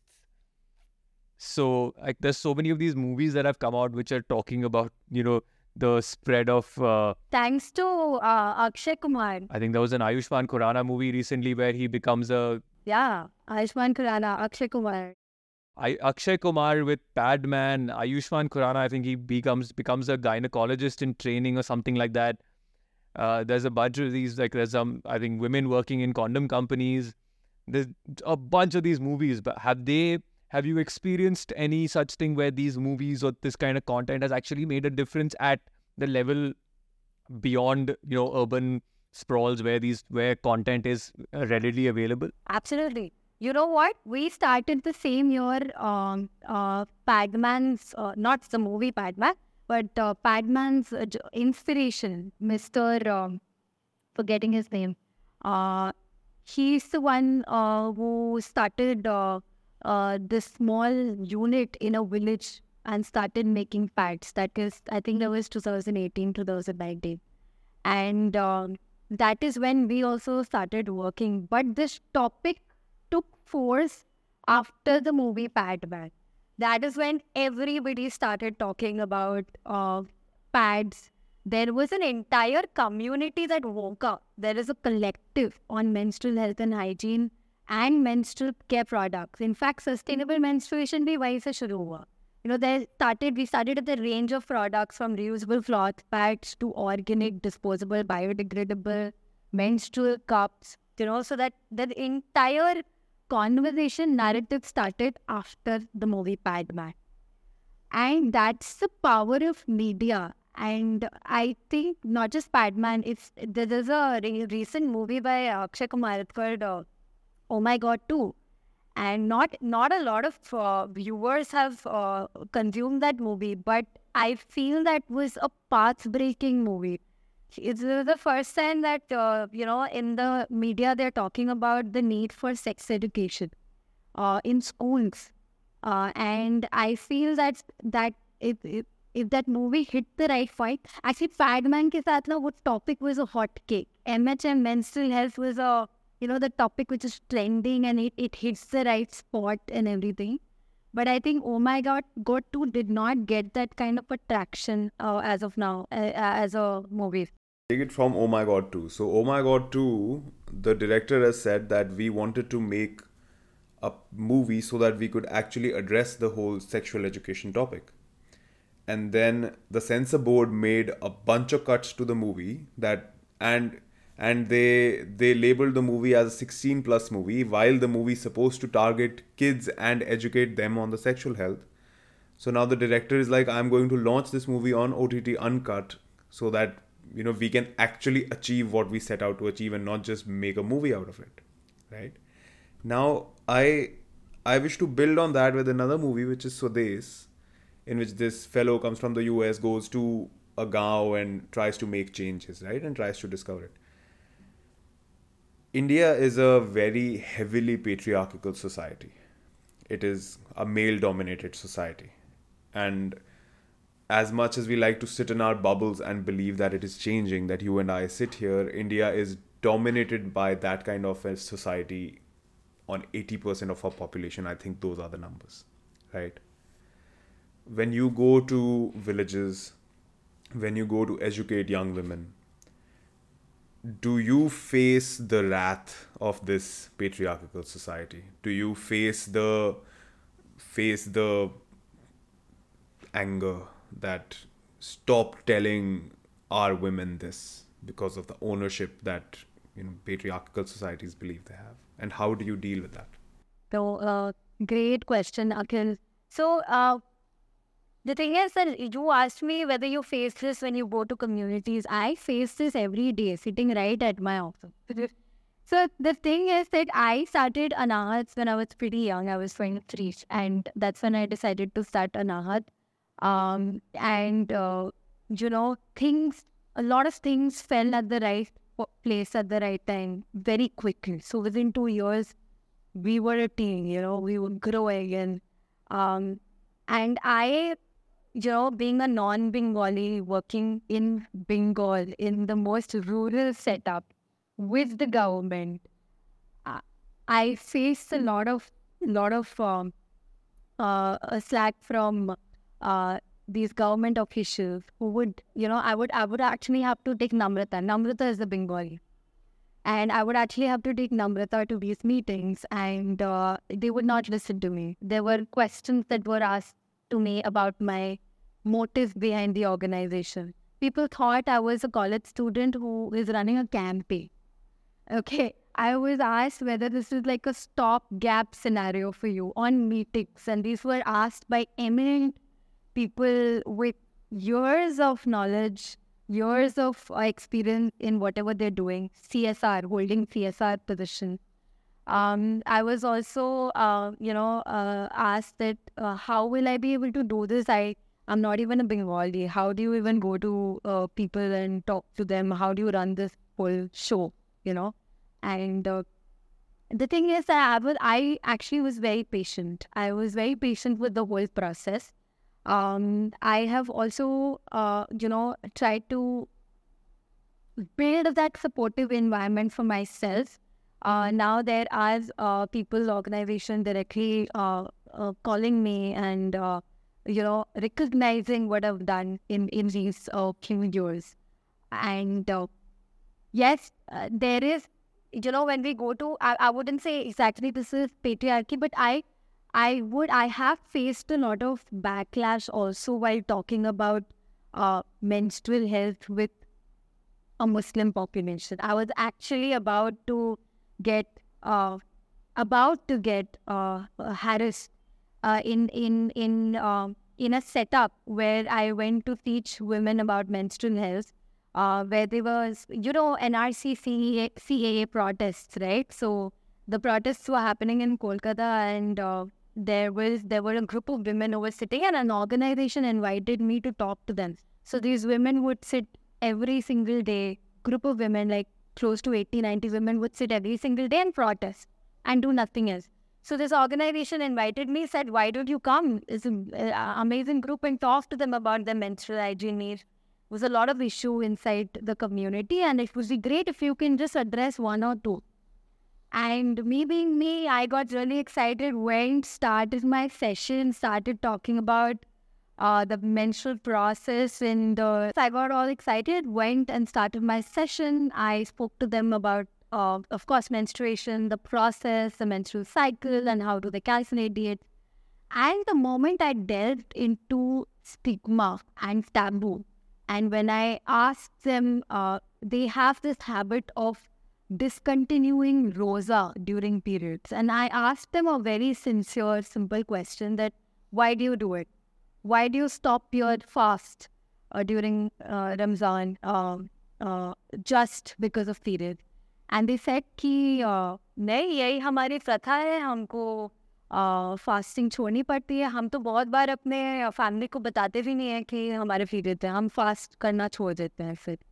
Speaker 4: So, there's so many of these movies that have come out which are talking about, the spread of...
Speaker 1: Thanks to Akshay Kumar.
Speaker 4: I think there was an Ayushmann Khurrana movie recently where he becomes a...
Speaker 1: Yeah, Ayushmann Khurrana, Akshay Kumar.
Speaker 4: Akshay Kumar with Padman, Ayushmann Khurrana, I think he becomes a gynecologist in training or something like that. There's a bunch of these, there's some, I think, women working in condom companies. There's a bunch of these movies, but have you experienced any such thing where these movies or this kind of content has actually made a difference at the level beyond, urban sprawls where content is readily available?
Speaker 1: Absolutely. You know what? We started the same year, Padman's, not the movie Padman, but Padman's inspiration, Mr. Forgetting his name. He's the one who started this small unit in a village and started making pads. That is, I think that was 2018, 2019. And that is when we also started working. But this topic took force after the movie Padman. That is when everybody started talking about pads. There was an entire community that woke up. There is a collective on menstrual health and hygiene and menstrual care products. In fact, sustainable menstruation भी वहीं से शुरू हुआ. we started with a range of products from reusable cloth pads to organic, disposable, biodegradable, menstrual cups, so that the entire conversation narrative started after the movie Padman. And that's the power of media. And I think not just Padman, there's a recent movie by Akshay Kumar. It's called Oh My God 2. And not a lot of viewers have consumed that movie, but I feel that was a path-breaking movie. It's the first time that, in the media, they're talking about the need for sex education in schools. And I feel that if that movie hit the right point, actually, Padman ke saath na, what topic was a hot cake. MHM, menstrual health, was the topic which is trending, and it hits the right spot and everything. But I think Oh My God 2 did not get that kind of attraction as of now as a movie.
Speaker 2: Take it from Oh My God 2. So Oh My God 2, the director has said that we wanted to make a movie so that we could actually address the whole sexual education topic. And then the censor board made a bunch of cuts to the movie and they labeled the movie as a 16 plus movie, while the movie is supposed to target kids and educate them on the sexual health. So now the director is like, I'm going to launch this movie on OTT uncut so that we can actually achieve what we set out to achieve and not just make a movie out of it, right? Now I wish to build on that with another movie, which is Swades, in which this fellow comes from the US, goes to a gaon and tries to make changes, right? And tries to discover it. India is a very heavily patriarchal society. It is a male-dominated society. And as much as we like to sit in our bubbles and believe that it is changing, that you and I sit here, India is dominated by that kind of a society on 80% of our population. I think those are the numbers, right? When you go to villages, when you go to educate young women, do you face the wrath of this patriarchal society? Do you face the anger that stop telling our women this because of the ownership that patriarchal societies believe they have? And how do you deal with that?
Speaker 1: So, great question, Akhil. So, the thing is that you asked me whether you face this when you go to communities. I face this every day, sitting right at my office. So the thing is that I started Anahat when I was pretty young. I was 23, and that's when I decided to start Anahat. A lot of things fell at the right place at the right time very quickly. So within 2 years, we were a team. We were growing, and I, being a non-Bengali, working in Bengal in the most rural setup with the government, I faced a lot of slack from these government officials who would, I would actually have to take Namrata. Namrata is the Bengali. And I would actually have to take Namrata to these meetings, and they would not listen to me. There were questions that were asked to me about my motive behind the organization. People thought I was a college student who is running a campaign. Okay, I was asked whether this is like a stopgap scenario for you on meetings, and these were asked by eminent people with years of knowledge, years of experience in whatever they're doing, CSR, holding CSR position. I was also, asked that how will I be able to do this? I'm not even a Bengali. How do you even go to people and talk to them? How do you run this whole show? And the thing is that I actually was very patient. I was very patient with the whole process. I have also, tried to build that supportive environment for myself. Now there are people, organizations directly calling me and, recognizing what I've done in these few years. And yes, there is, when we go to, I wouldn't say exactly this is patriarchy, but I I have faced a lot of backlash also while talking about menstrual health with a Muslim population. I was actually get uh, about to get harassed in a setup where I went to teach women about menstrual health, where there was, NRC CAA protests, right? So the protests were happening in Kolkata, and there were a group of women who were sitting, and an organization invited me to talk to them. So these women would sit every single day. Group of women, like close to 80-90 women, would sit every single day and protest and do nothing else. So this organization invited me, said, why don't you come? It's an amazing group, and talk to them about their menstrual hygiene needs. There was a lot of issue inside the community, and it would be great if you can just address one or two. And me being me, I got really excited, went, started my session, started talking about the menstrual process, and I got all excited, went and started my session. I spoke to them about, of course, menstruation, the process, the menstrual cycle, and how do they calculate it. And the moment I delved into stigma and taboo, and when I asked them, they have this habit of discontinuing rosa during periods. And I asked them a very sincere, simple question that, why do you do it? Why do you stop your fast during Ramzan just because of period? And they said कि नहीं, यही हमारी प्रथा है, हमको fasting छोड़नी पड़ती है. हम तो बहुत बार अपने फैमिली को बताते भी नहीं है कि हमारे पीरियड है, हम फास्ट करना छोड़ देते हैं फिर.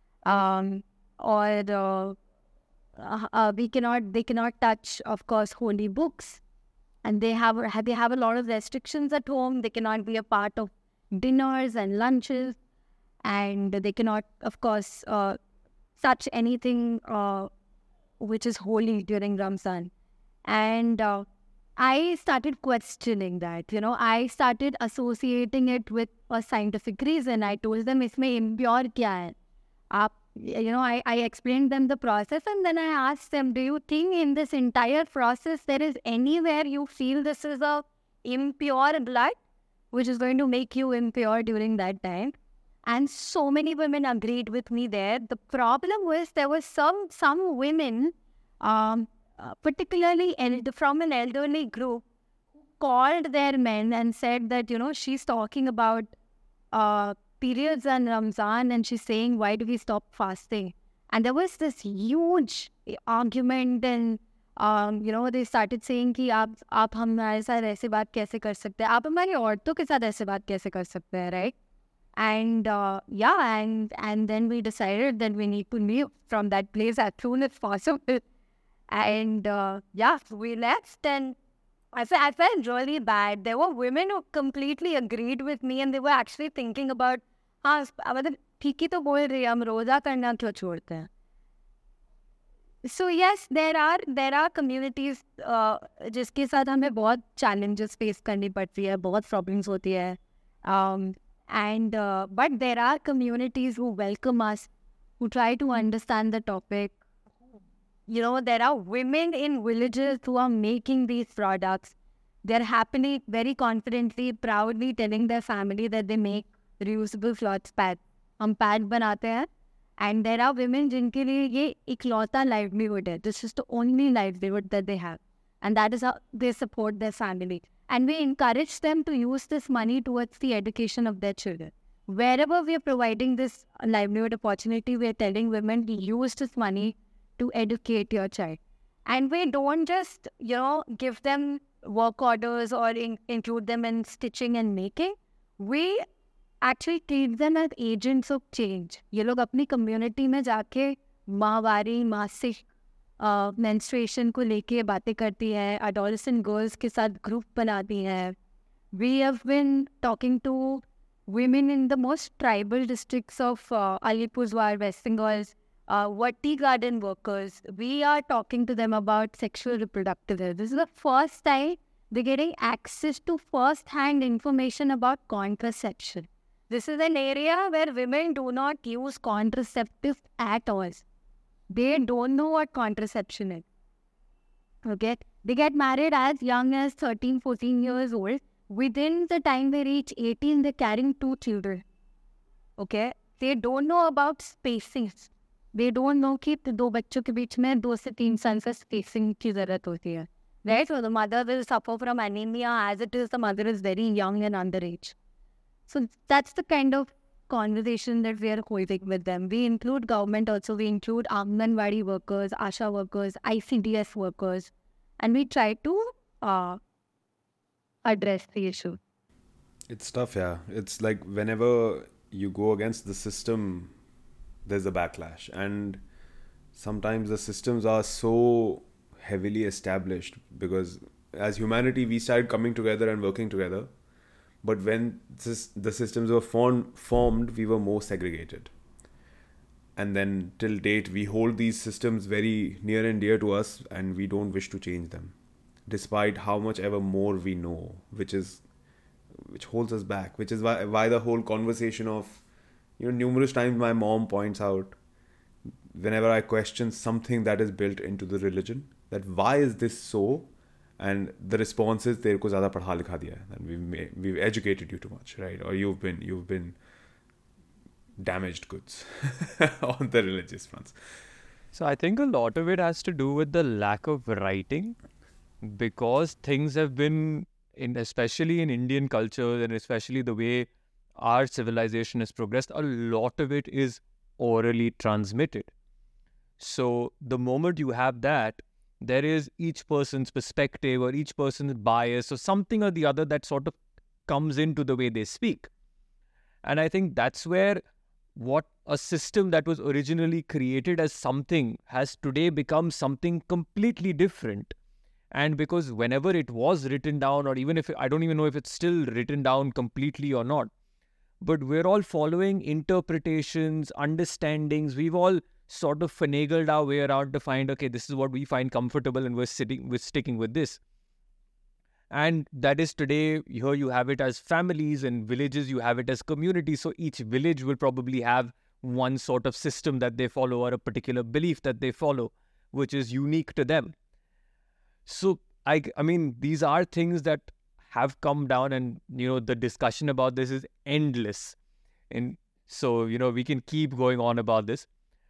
Speaker 1: और they cannot touch, of course, holy books. And they have a lot of restrictions at home. They cannot be a part of dinners and lunches. And they cannot, of course, touch anything which is holy during Ramzan. And I started questioning that. I started associating it with a scientific reason. I told them, इसमें impure क्या है? I explained them the process, and then I asked them, do you think in this entire process there is anywhere you feel this is a impure blood which is going to make you impure during that time? And so many women agreed with me there. The problem was there was some women, particularly from an elderly group, who called their men and said that, she's talking about periods and Ramzan, and she's saying, why do we stop fasting? And there was this huge argument, and they started saying कि आप हमारे साथ ऐसे बात कैसे कर सकते हैं, आप हमारी औरतों के साथ ऐसे बात कैसे कर सकते हैं, right? And and then we decided that we need to leave from that place as soon as possible. And we left, and I felt really bad. There were women who completely agreed with me, and they were actually thinking about, मतलब ठीक ही तो बोल रही है, हम रोजा करना क्यों छोड़ते हैं? So yes, there are communities जिसके साथ हमें बहुत challenges face करनी पड़ती है, बहुत problems होती है. But there are communities who welcome us, who try to understand the topic. There are women in villages who are making these products. They're happily, very confidently, proudly telling their family that they make reusable cloth pads. हम pad बनाते हैं. And there are women जिनके लिए ये इकलौता livelihood है. This is the only livelihood that they have. And that is how they support their family. And we encourage them to use this money towards the education of their children. Wherever we are providing this livelihood opportunity, we are telling women to use this money to educate your child. And we don't just, give them work orders or include them in stitching and making. We actually treat them as agents of change. ये लोग अपनी community में जाके माहवारी, मासिक, menstruation को लेके बातें करती है, adolescent girls के साथ group बनाती है. We have been talking to women in the most tribal districts of Alipurduar, West Bengal, tea garden workers. We are talking to them about sexual reproductive health. This is the first time they're getting access to first-hand information about contraception. This is an area where women do not use contraceptives at all. They don't know what contraception is. Okay? They get married as young as 13, 14 years old. Within the time they reach 18, they're carrying 2 children. Okay? They don't know about spacing. They don't know कि 2 बच्चों के बीच में 2 से 3 साल का spacing की ज़रूरत होती है. Right? So the mother will suffer from anemia. As it is, the mother is very young and underage. So that's the kind of conversation that we are holding with them. We include government also. We include Anganwadi workers, ASHA workers, ICDS workers. And we try to address the issue.
Speaker 2: It's tough, yeah. It's like whenever you go against the system, there's a backlash. And sometimes the systems are so heavily established because as humanity, we started coming together and working together. But when the systems were formed, we were more segregated. And then till date, we hold these systems very near and dear to us and we don't wish to change them. Despite how much ever more we know, which holds us back, which is why the whole conversation of, numerous times my mom points out, whenever I question something that is built into the religion, that why is this so? And the response is, तेरे को ज़्यादा पढ़ा लिखा दिया है, and we've educated you too much, right? Or you've been damaged goods on the religious fronts.
Speaker 4: So I think a lot of it has to do with the lack of writing, because things have been, especially in Indian culture and especially the way our civilization has progressed, a lot of it is orally transmitted. So the moment you have that, there is each person's perspective or each person's bias or something or the other that sort of comes into the way they speak. And I think that's where what a system that was originally created as something has today become something completely different. And because whenever it was written down, or even if, I don't even know if it's still written down completely or not, but we're all following interpretations, understandings. We've all sort of finagled our way around to find, okay, this is what we find comfortable and we're sticking with this. And that is today, here you have it as families, and villages you have it as communities. So each village will probably have one sort of system that they follow or a particular belief that they follow, which is unique to them. So I mean, these are things that have come down, and the discussion about this is endless. And so, we can keep going on about this.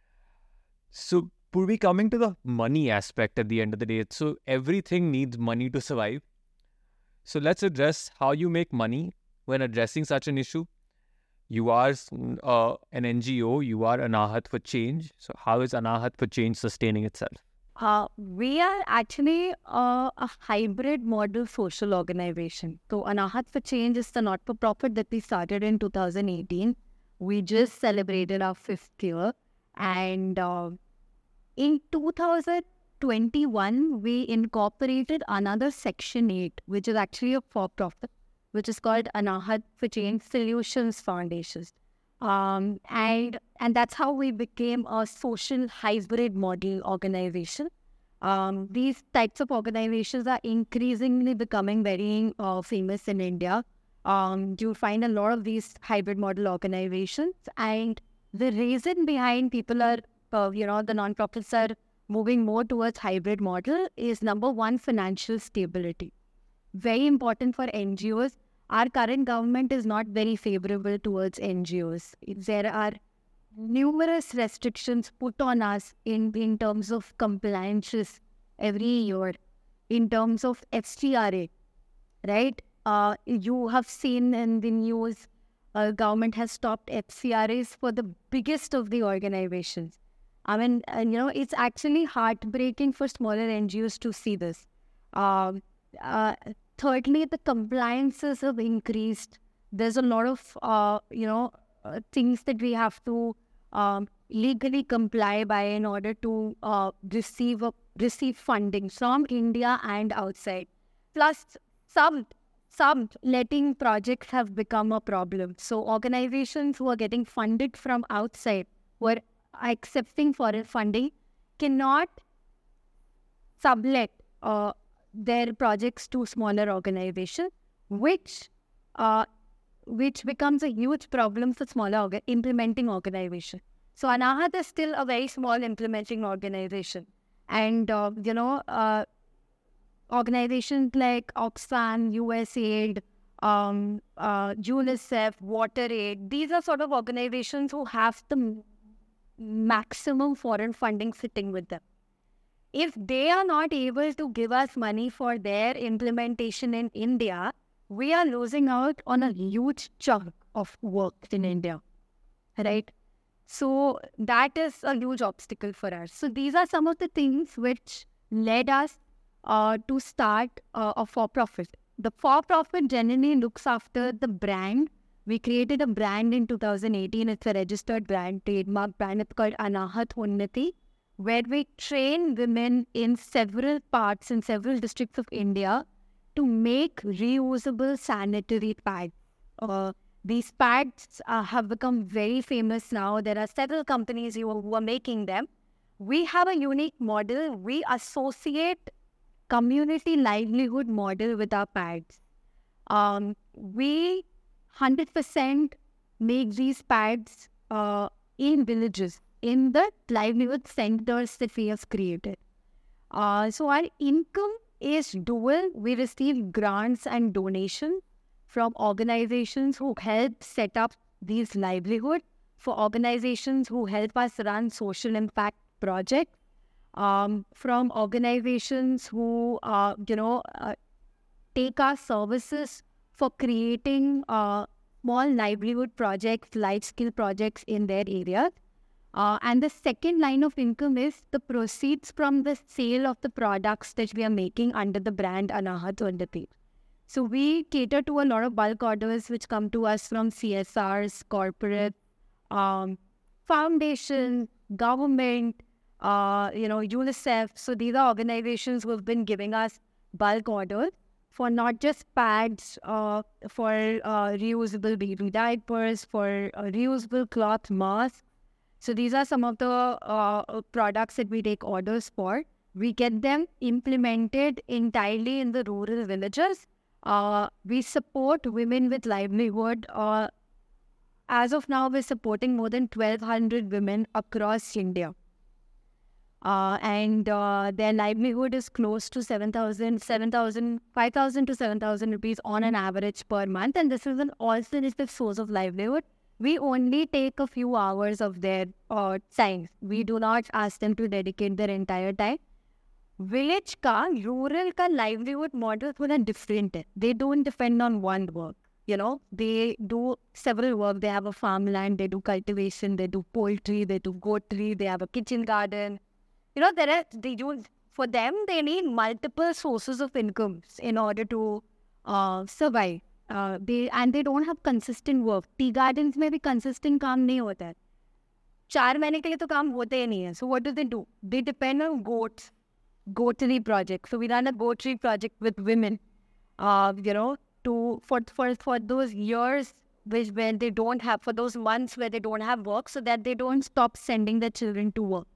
Speaker 4: So Purvi, coming to the money aspect at the end of the day, so everything needs money to survive. So let's address how you make money when addressing such an issue. You are an NGO, you are Anahat for Change. So how is Anahat for Change sustaining itself?
Speaker 1: We are actually a hybrid model social organization. So Anahat for Change is the not-for-profit that we started in 2018. We just celebrated our 5th year. And in 2021, we incorporated another Section 8, which is actually a for-profit, which is called Anahat for Change Solutions Foundation. And that's how we became a social hybrid model organization. These types of organizations are increasingly becoming very famous in India. You'll find a lot of these hybrid model organizations, and the reason behind people are, the non-profits are moving more towards hybrid model is, number one, financial stability. Very important for NGOs. Our current government is not very favorable towards NGOs. There are numerous restrictions put on us in terms of compliances every year, in terms of FCRA, right? You have seen in the news, government has stopped FCRAs for the biggest of the organizations. I mean, it's actually heartbreaking for smaller NGOs to see this. Thirdly, the compliances have increased. There's a lot of, things that we have to legally comply by in order to receive funding from India and outside. Plus, some letting projects have become a problem. So organizations who are getting funded from outside, who are accepting foreign funding, cannot sublet their projects to smaller organizations, which becomes a huge problem for smaller implementing organizations. So Anahat is still a very small implementing organization, and organizations like Oxfam, USAID, UNICEF, WaterAid, these are sort of organizations who have the maximum foreign funding sitting with them. If they are not able to give us money for their implementation in India, we are losing out on a huge chunk of work in India, right? So that is a huge obstacle for us. So these are some of the things which led us to start a for-profit. The for-profit generally looks after the brand. We created a brand in 2018. It's a registered brand, trademark brand. It's called Anahat Unnati, where we train women in several parts, in several districts of India to make reusable sanitary pads. These pads have become very famous now. There are several companies who are making them. We have a unique model. We associate community livelihood model with our pads. We 100% make these pads in villages, in the livelihood centers that we have created. So our income is dual. We receive grants and donations from organizations who help set up these livelihoods, for organizations who help us run social impact projects, from organizations who, take our services for creating small livelihood projects, life skill projects in their areas. And the second line of income is the proceeds from the sale of the products that we are making under the brand Anahat Unnati. So we cater to a lot of bulk orders which come to us from CSRs, corporate, foundation, government, UNICEF. So these are organizations who have been giving us bulk orders for not just pads, for reusable baby diapers, for reusable cloth masks. So these are some of the products that we take orders for. We get them implemented entirely in the rural villages. We support women with livelihood. As of now, we're supporting more than 1,200 women across India. And their livelihood is close to 5,000 to 7,000 rupees on an average per month. And this is an alternative source of livelihood. We only take a few hours of their time. We do not ask them to dedicate their entire time. Village ka, rural ka livelihood model is different. They don't depend on one work. They do several work. They have a farmland, they do cultivation, they do poultry, they do goatry, they have a kitchen garden. For them, they need multiple sources of income in order to survive. They don't have consistent work. Tea gardens में भी consistent काम नहीं होता है. 4 महीने के लिए तो काम होते ही नहीं है. So what do? They depend on goatry project. So we run a goatry project with women, for those years when they don't have, for those months where they don't have work, so that they don't stop sending their children to work,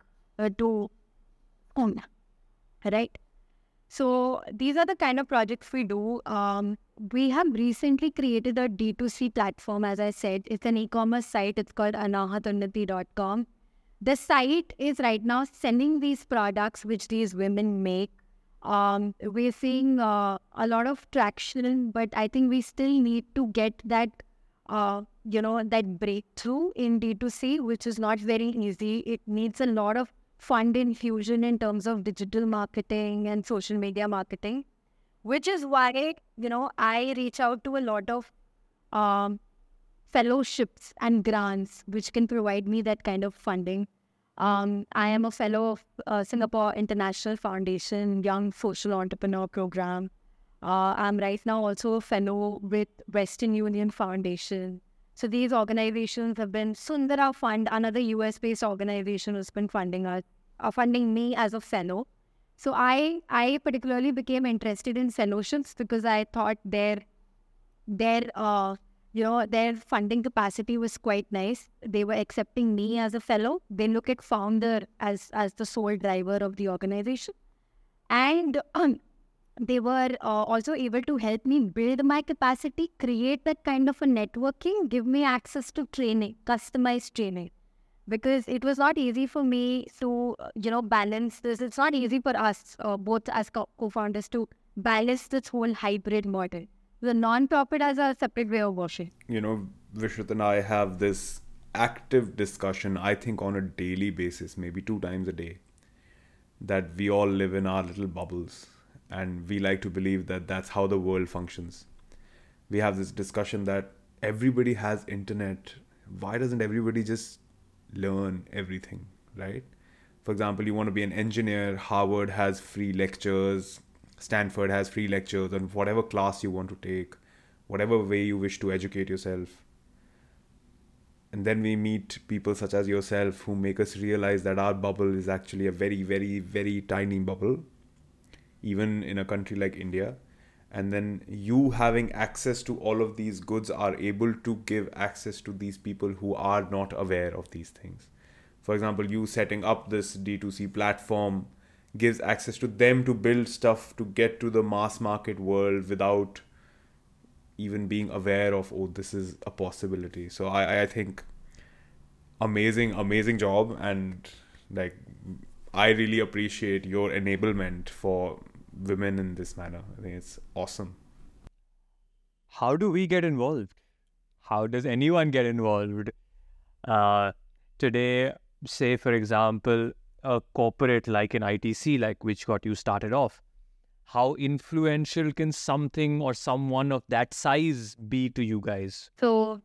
Speaker 1: right? So these are the kind of projects we do. We have recently created a D2C platform, as I said. It's an e-commerce site. It's called anahatunnati.com. The site is right now sending these products which these women make. We're seeing a lot of traction, but I think we still need to get that, that breakthrough in D2C, which is not very easy. It needs a lot of fund infusion in terms of digital marketing and social media marketing, which is why, I reach out to a lot of fellowships and grants which can provide me that kind of funding. I am a fellow of Singapore International Foundation Young Social Entrepreneur Program. I'm right now also a fellow with Western Union Foundation. So these organizations have been Sundara Fund, another US-based organization who's been funding me as a fellow. So I particularly became interested in fellowships because I thought their funding capacity was quite nice. They were accepting me as a fellow. They look at founder as the sole driver of the organization. And they were also able to help me build my capacity, create that kind of a networking, give me access to training, customized training. Because it was not easy for me to, balance this. It's not easy for us, both as co-founders, to balance this whole hybrid model. The non-profit has a separate way of working.
Speaker 2: Vishruth and I have this active discussion, I think on a daily basis, maybe 2 times a day, that we all live in our little bubbles and we like to believe that that's how the world functions. We have this discussion that everybody has internet. Why doesn't everybody just learn everything, right? For example, you want to be an engineer, Harvard has free lectures, Stanford has free lectures on whatever class you want to take, whatever way you wish to educate yourself. And then we meet people such as yourself who make us realize that our bubble is actually a very, very, very tiny bubble, even in a country like India. And then you having access to all of these goods are able to give access to these people who are not aware of these things. For example, you setting up this D2C platform gives access to them to build stuff to get to the mass market world without even being aware of, oh, this is a possibility. So I think amazing job, and like I really appreciate your enablement for women in this manner. I think it's awesome.
Speaker 4: How do we get involved? How does anyone get involved? Today, say for example, a corporate like an ITC, like which got you started off, how influential can something or someone of that size be to you guys?
Speaker 1: So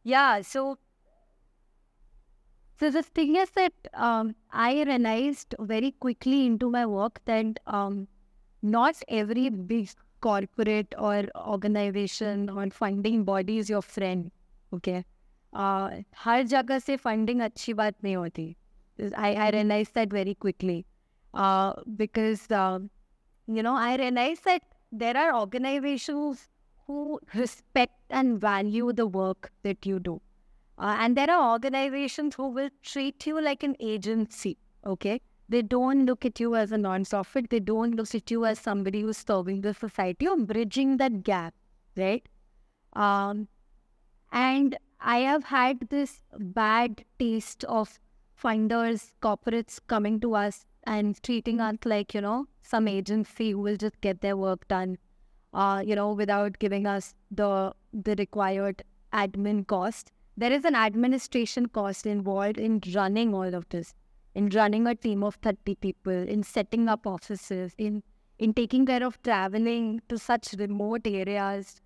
Speaker 1: the thing is that I realized very quickly into my work that not every big corporate or organization or funding body is your friend. Okay, हर जगह से funding अच्छी बात नहीं होती. I realized that very quickly because I realized that there are organizations who respect and value the work that you do. And there are organizations who will treat you like an agency, okay? They don't look at you as a non-profit. They don't look at you as somebody who's serving the society or bridging that gap, right? And I have had this bad taste of funders, corporates coming to us and treating us like, some agency who will just get their work done, without giving us the required admin cost. There is an administration cost involved in running all of this, in running a team of 30 people, in setting up offices, in taking care of traveling to such remote areas.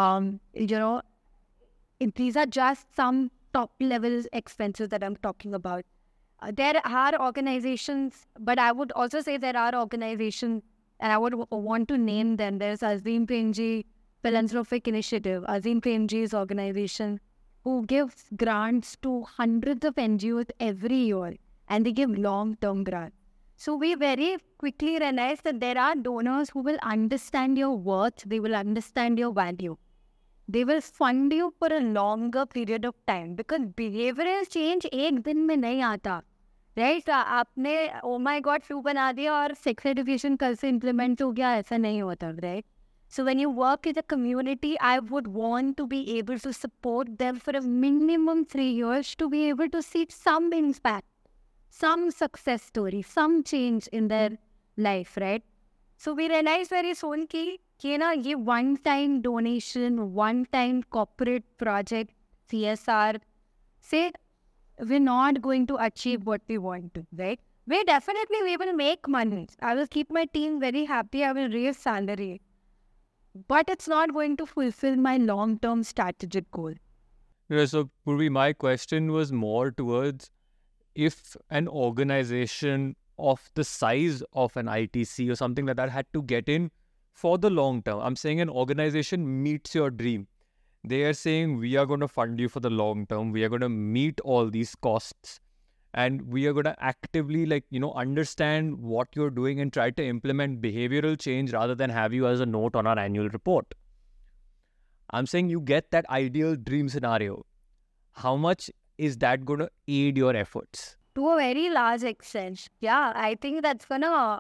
Speaker 1: These are just some top level expenses that I'm talking about. There are organizations, but I would also say there are organizations, and I would want to name them. There's Azim Premji Philanthropic Initiative, Azim Premji's organization, who gives grants to hundreds of NGOs every year, and they give long-term grants. So we very quickly realized that there are donors who will understand your worth, they will understand your value. They will fund you for a longer period of time, because behavioral change एक दिन में नहीं आता, right? आपने oh my god flu बना दिया और sex education कल से implement हो गया, ऐसा नहीं होता, right? So when you work in a community, I would want to be able to support them for a minimum 3 years to be able to see some impact, some success story, some change in their life, right? So we realized very soon कि ये one-time donation, one-time corporate project, CSR, say we're not going to achieve what we want to, right? We will make money. I will keep my team very happy. I will raise salary. But it's not going to fulfill my long-term strategic goal.
Speaker 4: So, Purvi, my question was more towards if an organization of the size of an ITC or something like that had to get in for the long term. I'm saying an organization meets your dream. They are saying, we are going to fund you for the long term. We are going to meet all these costs. And we are going to actively, understand what you're doing and try to implement behavioral change rather than have you as a note on our annual report. I'm saying you get that ideal dream scenario. How much is that going to aid your efforts?
Speaker 1: To a very large extent. Yeah, I think that's gonna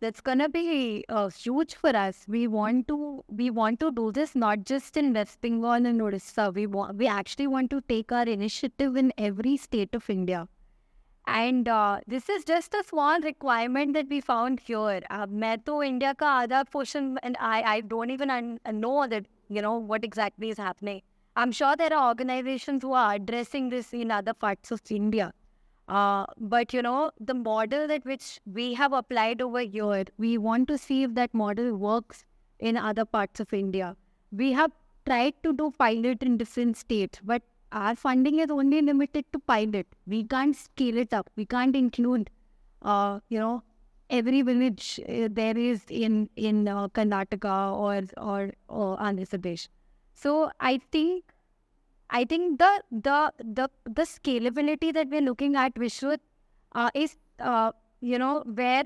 Speaker 1: be huge for us. We want to do this not just in West Bengal and Odisha. We actually want to take our initiative in every state of India. And this is just a small requirement that we found here. मैं तो India का आधा portion, and I don't even know that, what exactly is happening. I'm sure there are organizations who are addressing this in other parts of India. But, the model that which we have applied over here, we want to see if that model works in other parts of India. We have tried to do pilot in different states, but our funding is only limited to pilot. We can't scale it up. We can't include, every village there is in Karnataka or Andhra Pradesh. So I think the scalability that we're looking at, Vishwat, is where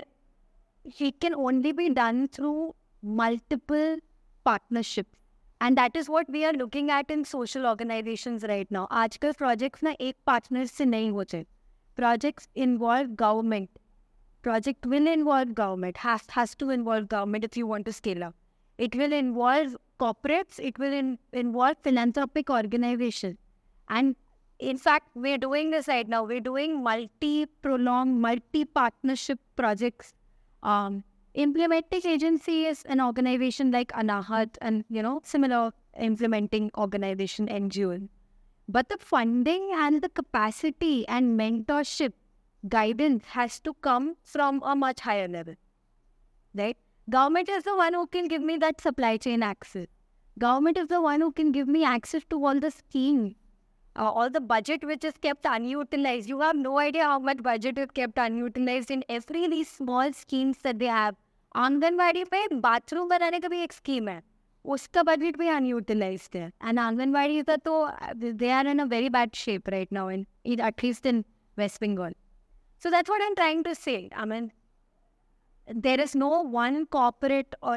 Speaker 1: it can only be done through multiple partnerships. And that is what we are looking at in social organizations right now. आजकल projects ना एक partner से नहीं होते. Projects involve government. Project will involve government. Has to involve government if you want to scale up. It will involve corporates. It will involve philanthropic organizations. And in fact, we're doing this right now. We're doing multi-pronged, multi-partnership projects. Implementing agency is an organization like Anahat and, similar implementing organization, NGO. But the funding and the capacity and mentorship guidance has to come from a much higher level, right? Government is the one who can give me that supply chain access. Government is the one who can give me access to all the schemes, all the budget which is kept unutilized. You have no idea how much budget is kept unutilized in every these small schemes that they have. Anganwadi पे bathroom बनाने का भी एक scheme है, उसका budget भी unutilised है. And anganwadi का तो they are in a very bad shape right now in at least in West Bengal. So that's what I'm trying to say. I mean, there is no one corporate or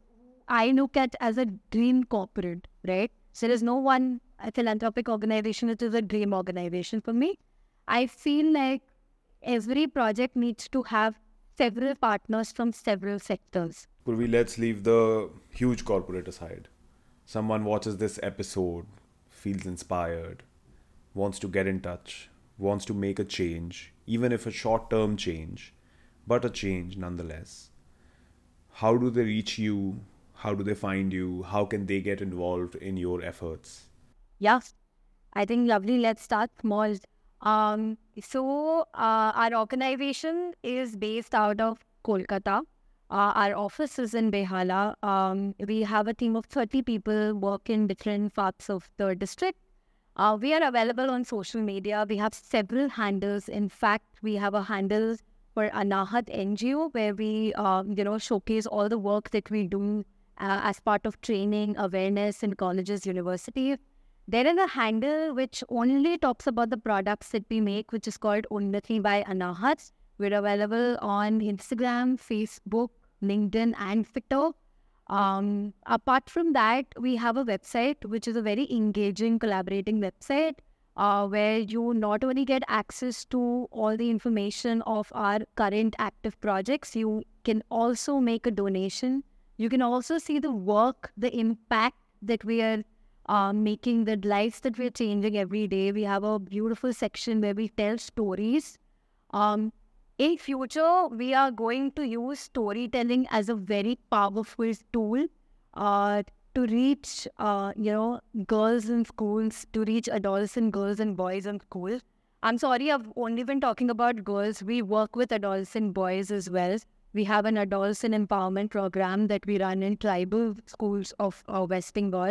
Speaker 1: I look at as a dream corporate, right? So there is no one philanthropic organization which is a dream organization for me. I feel like every project needs to have several partners from several sectors.
Speaker 2: Purvi, let's leave the huge corporate aside. Someone watches this episode, feels inspired, wants to get in touch, wants to make a change, even if a short-term change, but a change nonetheless. How do they reach you? How do they find you? How can they get involved in your efforts?
Speaker 1: Yeah, I think lovely. Let's start small. So our organization is based out of Kolkata. Our office is in Behala. We have a team of 30 people work in different parts of the district. We are available on social media. We have several handles. In fact, we have a handle for Anahat NGO where we, showcase all the work that we do as part of training, awareness in colleges, universities. There is a handle which only talks about the products that we make, which is called Unnati by Anahat. We're available on Instagram, Facebook, LinkedIn, and Twitter. Apart from that, we have a website, which is a very engaging, collaborating website, where you not only get access to all the information of our current active projects, you can also make a donation. You can also see the work, the impact that we are making, the lives that we're changing every day. We have a beautiful section where we tell stories. In future, we are going to use storytelling as a very powerful tool to reach, girls in schools, to reach adolescent girls and boys in schools. I'm sorry, I've only been talking about girls. We work with adolescent boys as well. We have an adolescent empowerment program that we run in tribal schools of West Bengal.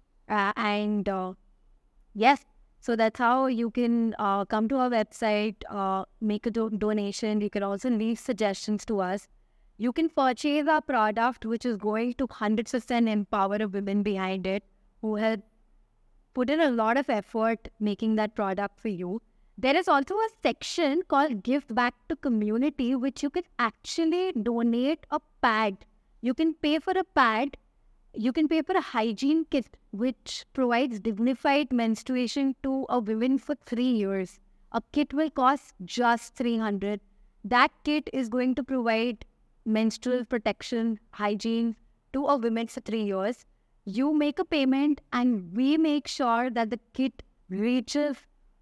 Speaker 1: Yes, so that's how you can come to our website, make a donation. You can also leave suggestions to us. You can purchase our product, which is going to 100% empower a women behind it who have put in a lot of effort making that product for you. There is also a section called Give Back to Community, which you can actually donate a pad. You can pay for a pad. You can pay for a hygiene kit, which provides dignified menstruation to a woman for 3 years. A kit will cost just 300. That kit is going to provide menstrual protection, hygiene to a woman for 3 years. You make a payment and we make sure that the kit reaches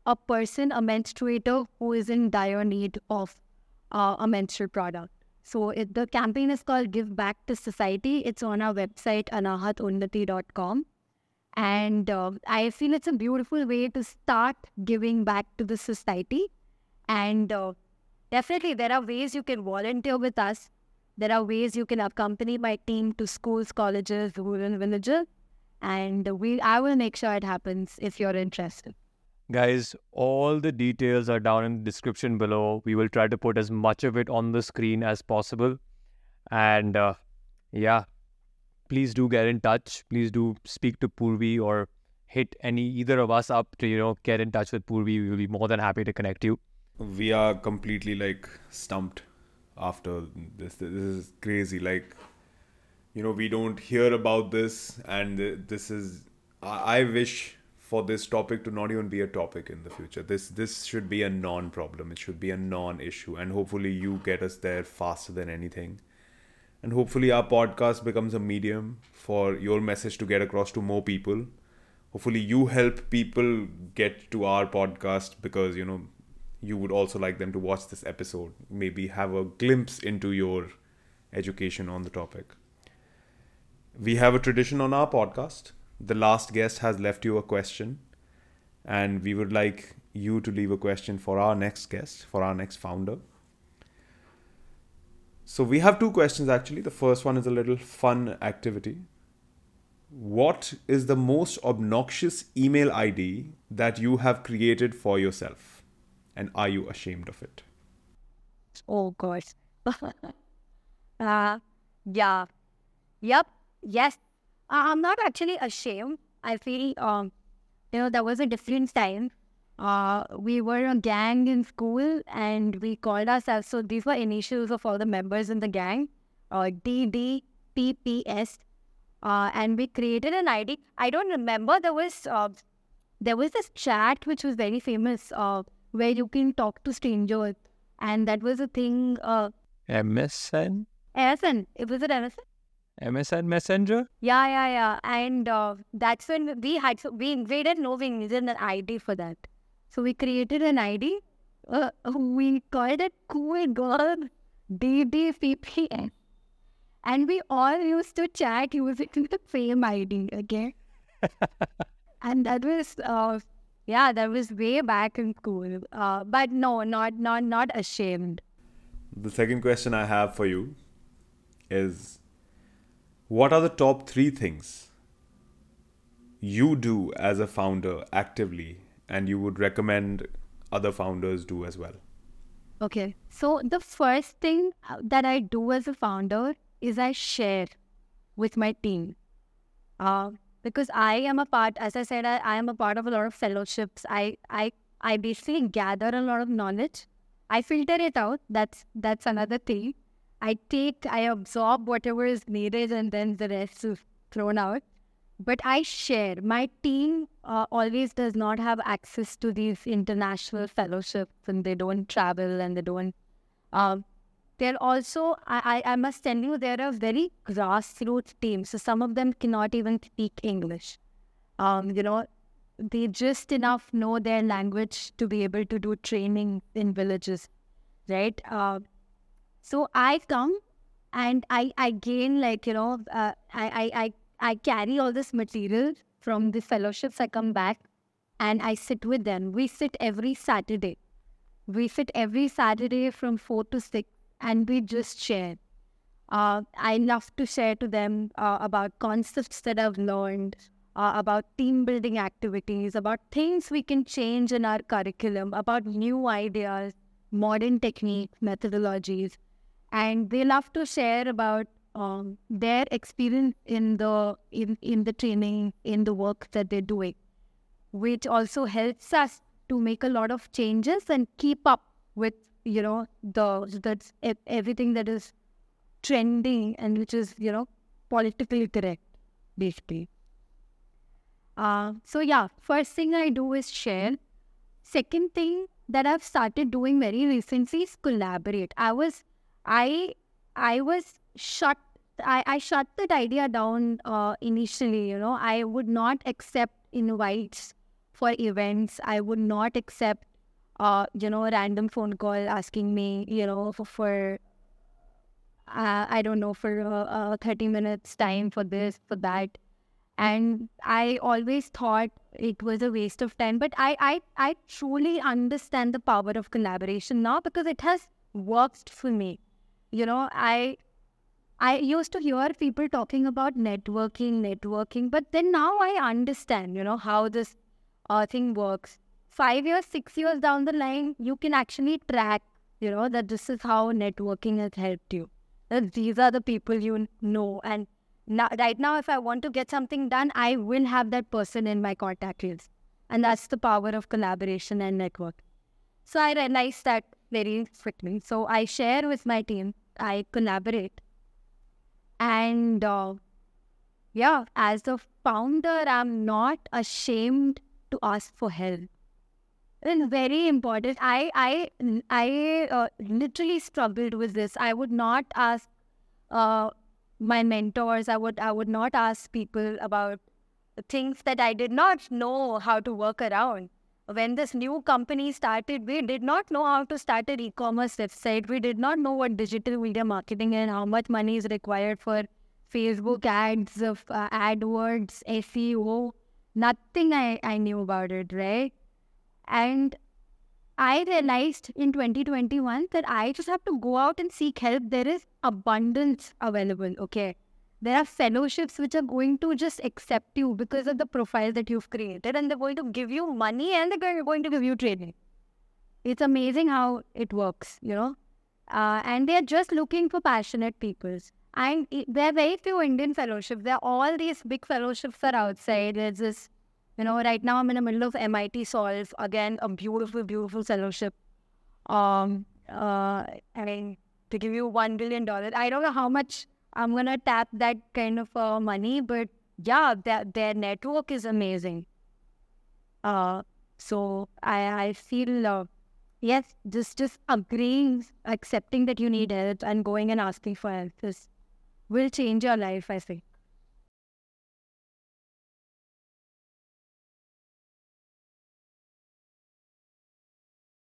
Speaker 1: a person, a menstruator who is in dire need of a menstrual product. So the campaign is called Give Back to Society. It's on our website, anahatunati.com. And I feel it's a beautiful way to start giving back to the society. And definitely there are ways you can volunteer with us. There are ways you can accompany my team to schools, colleges, rural villages. And I will make sure it happens if you're interested.
Speaker 4: Guys, all the details are down in the description below. We will try to put as much of it on the screen as possible. And yeah, please do get in touch. Please do speak to Purvi or hit either of us up to, get in touch with Purvi. We will be more than happy to connect you.
Speaker 2: We are completely stumped after this. This is crazy. We don't hear about this, and this is. I wish for this topic to not even be a topic in the future. This should be a non-problem. It should be a non-issue, and hopefully you get us there faster than anything. And hopefully our podcast becomes a medium for your message to get across to more people. Hopefully you help people get to our podcast because, you would also like them to watch this episode. Maybe have a glimpse into your education on the topic. We have a tradition on our podcast. The last guest has left you a question. And we would like you to leave a question for our next guest, for our next founder. So we have two questions actually. The first one is a little fun activity. What is the most obnoxious email ID that you have created for yourself? And are you ashamed of it?
Speaker 1: Oh, gosh. Yeah. Yep. Yes. I'm not actually ashamed. I feel, there was a different time. We were a gang in school and we called ourselves, so these were initials of all the members in the gang, DDPPS, and we created an ID. I don't remember, there was this chat which was very famous where you can talk to strangers, and that was a thing.
Speaker 4: MSN?
Speaker 1: MSN, was it MSN?
Speaker 4: MSN Messenger?
Speaker 1: Yeah. And that's when we didn't know we needed an ID for that. So we created an ID. We called it Cool Girl DDPPS. And we all used to chat using the same ID, okay? And that was, that was way back in school. But no, not ashamed.
Speaker 2: The second question I have for you is, what are the top 3 things you do as a founder actively and you would recommend other founders do as well?
Speaker 1: Okay. So the first thing that I do as a founder is I share with my team. Because I am a part, as I said, I am a part of a lot of fellowships. I basically gather a lot of knowledge. I filter it out. That's another thing. I absorb whatever is needed and then the rest is thrown out. But I share. My team always does not have access to these international fellowships, and they don't travel and they don't. They're also, I must tell you, they're a very grassroots team. So some of them cannot even speak English. They just enough know their language to be able to do training in villages, right? So I come and I gain I carry all this material from the fellowships. I come back and I sit with them. We sit every Saturday. From 4 to 6 and we just share. I love to share to them about concepts that I've learned, about team building activities, about things we can change in our curriculum, about new ideas, modern techniques, methodologies. And they love to share about their experience in the training, in the work that they're doing, which also helps us to make a lot of changes and keep up with everything that is trending and which is politically correct, basically. First thing I do is share. Second thing that I've started doing very recently is collaborate. I shut that idea down initially. I would not accept invites for events. I would not accept, a random phone call asking me, for I don't know, for 30 minutes time for this, for that. And I always thought it was a waste of time. But I truly understand the power of collaboration now because it has worked for me. I used to hear people talking about networking, but then now I understand, how this thing works. 5 years, 6 years down the line, you can actually track, that this is how networking has helped you. That these are the people you know. And now, right now, if I want to get something done, I will have that person in my contact list. And that's the power of collaboration and network. So I realized that very quickly. So I share with my team, I collaborate. And as a founder, I'm not ashamed to ask for help. It's very important. I literally struggled with this. I would not ask my mentors. I would not ask people about things that I did not know how to work around. When this new company started, we did not know how to start an e-commerce website. We did not know what digital media marketing and how much money is required for Facebook ads, of AdWords, SEO. Nothing I knew about it, right? And I realized in 2021 that I just have to go out and seek help. There is abundance available, okay? There are fellowships which are going to just accept you because of the profile that you've created, and they're going to give you money and they're going to give you training. It's amazing how it works, and they're just looking for passionate people. And there are very few Indian fellowships. There are all these big fellowships are outside. There's this, right now I'm in the middle of MIT Solve. Again, a beautiful, beautiful fellowship. I mean, to give you $1 billion. I don't know how much I'm going to tap that kind of money, but yeah, their network is amazing. So I feel, yes, just agreeing, accepting that you need help and going and asking for help will change your life, I think.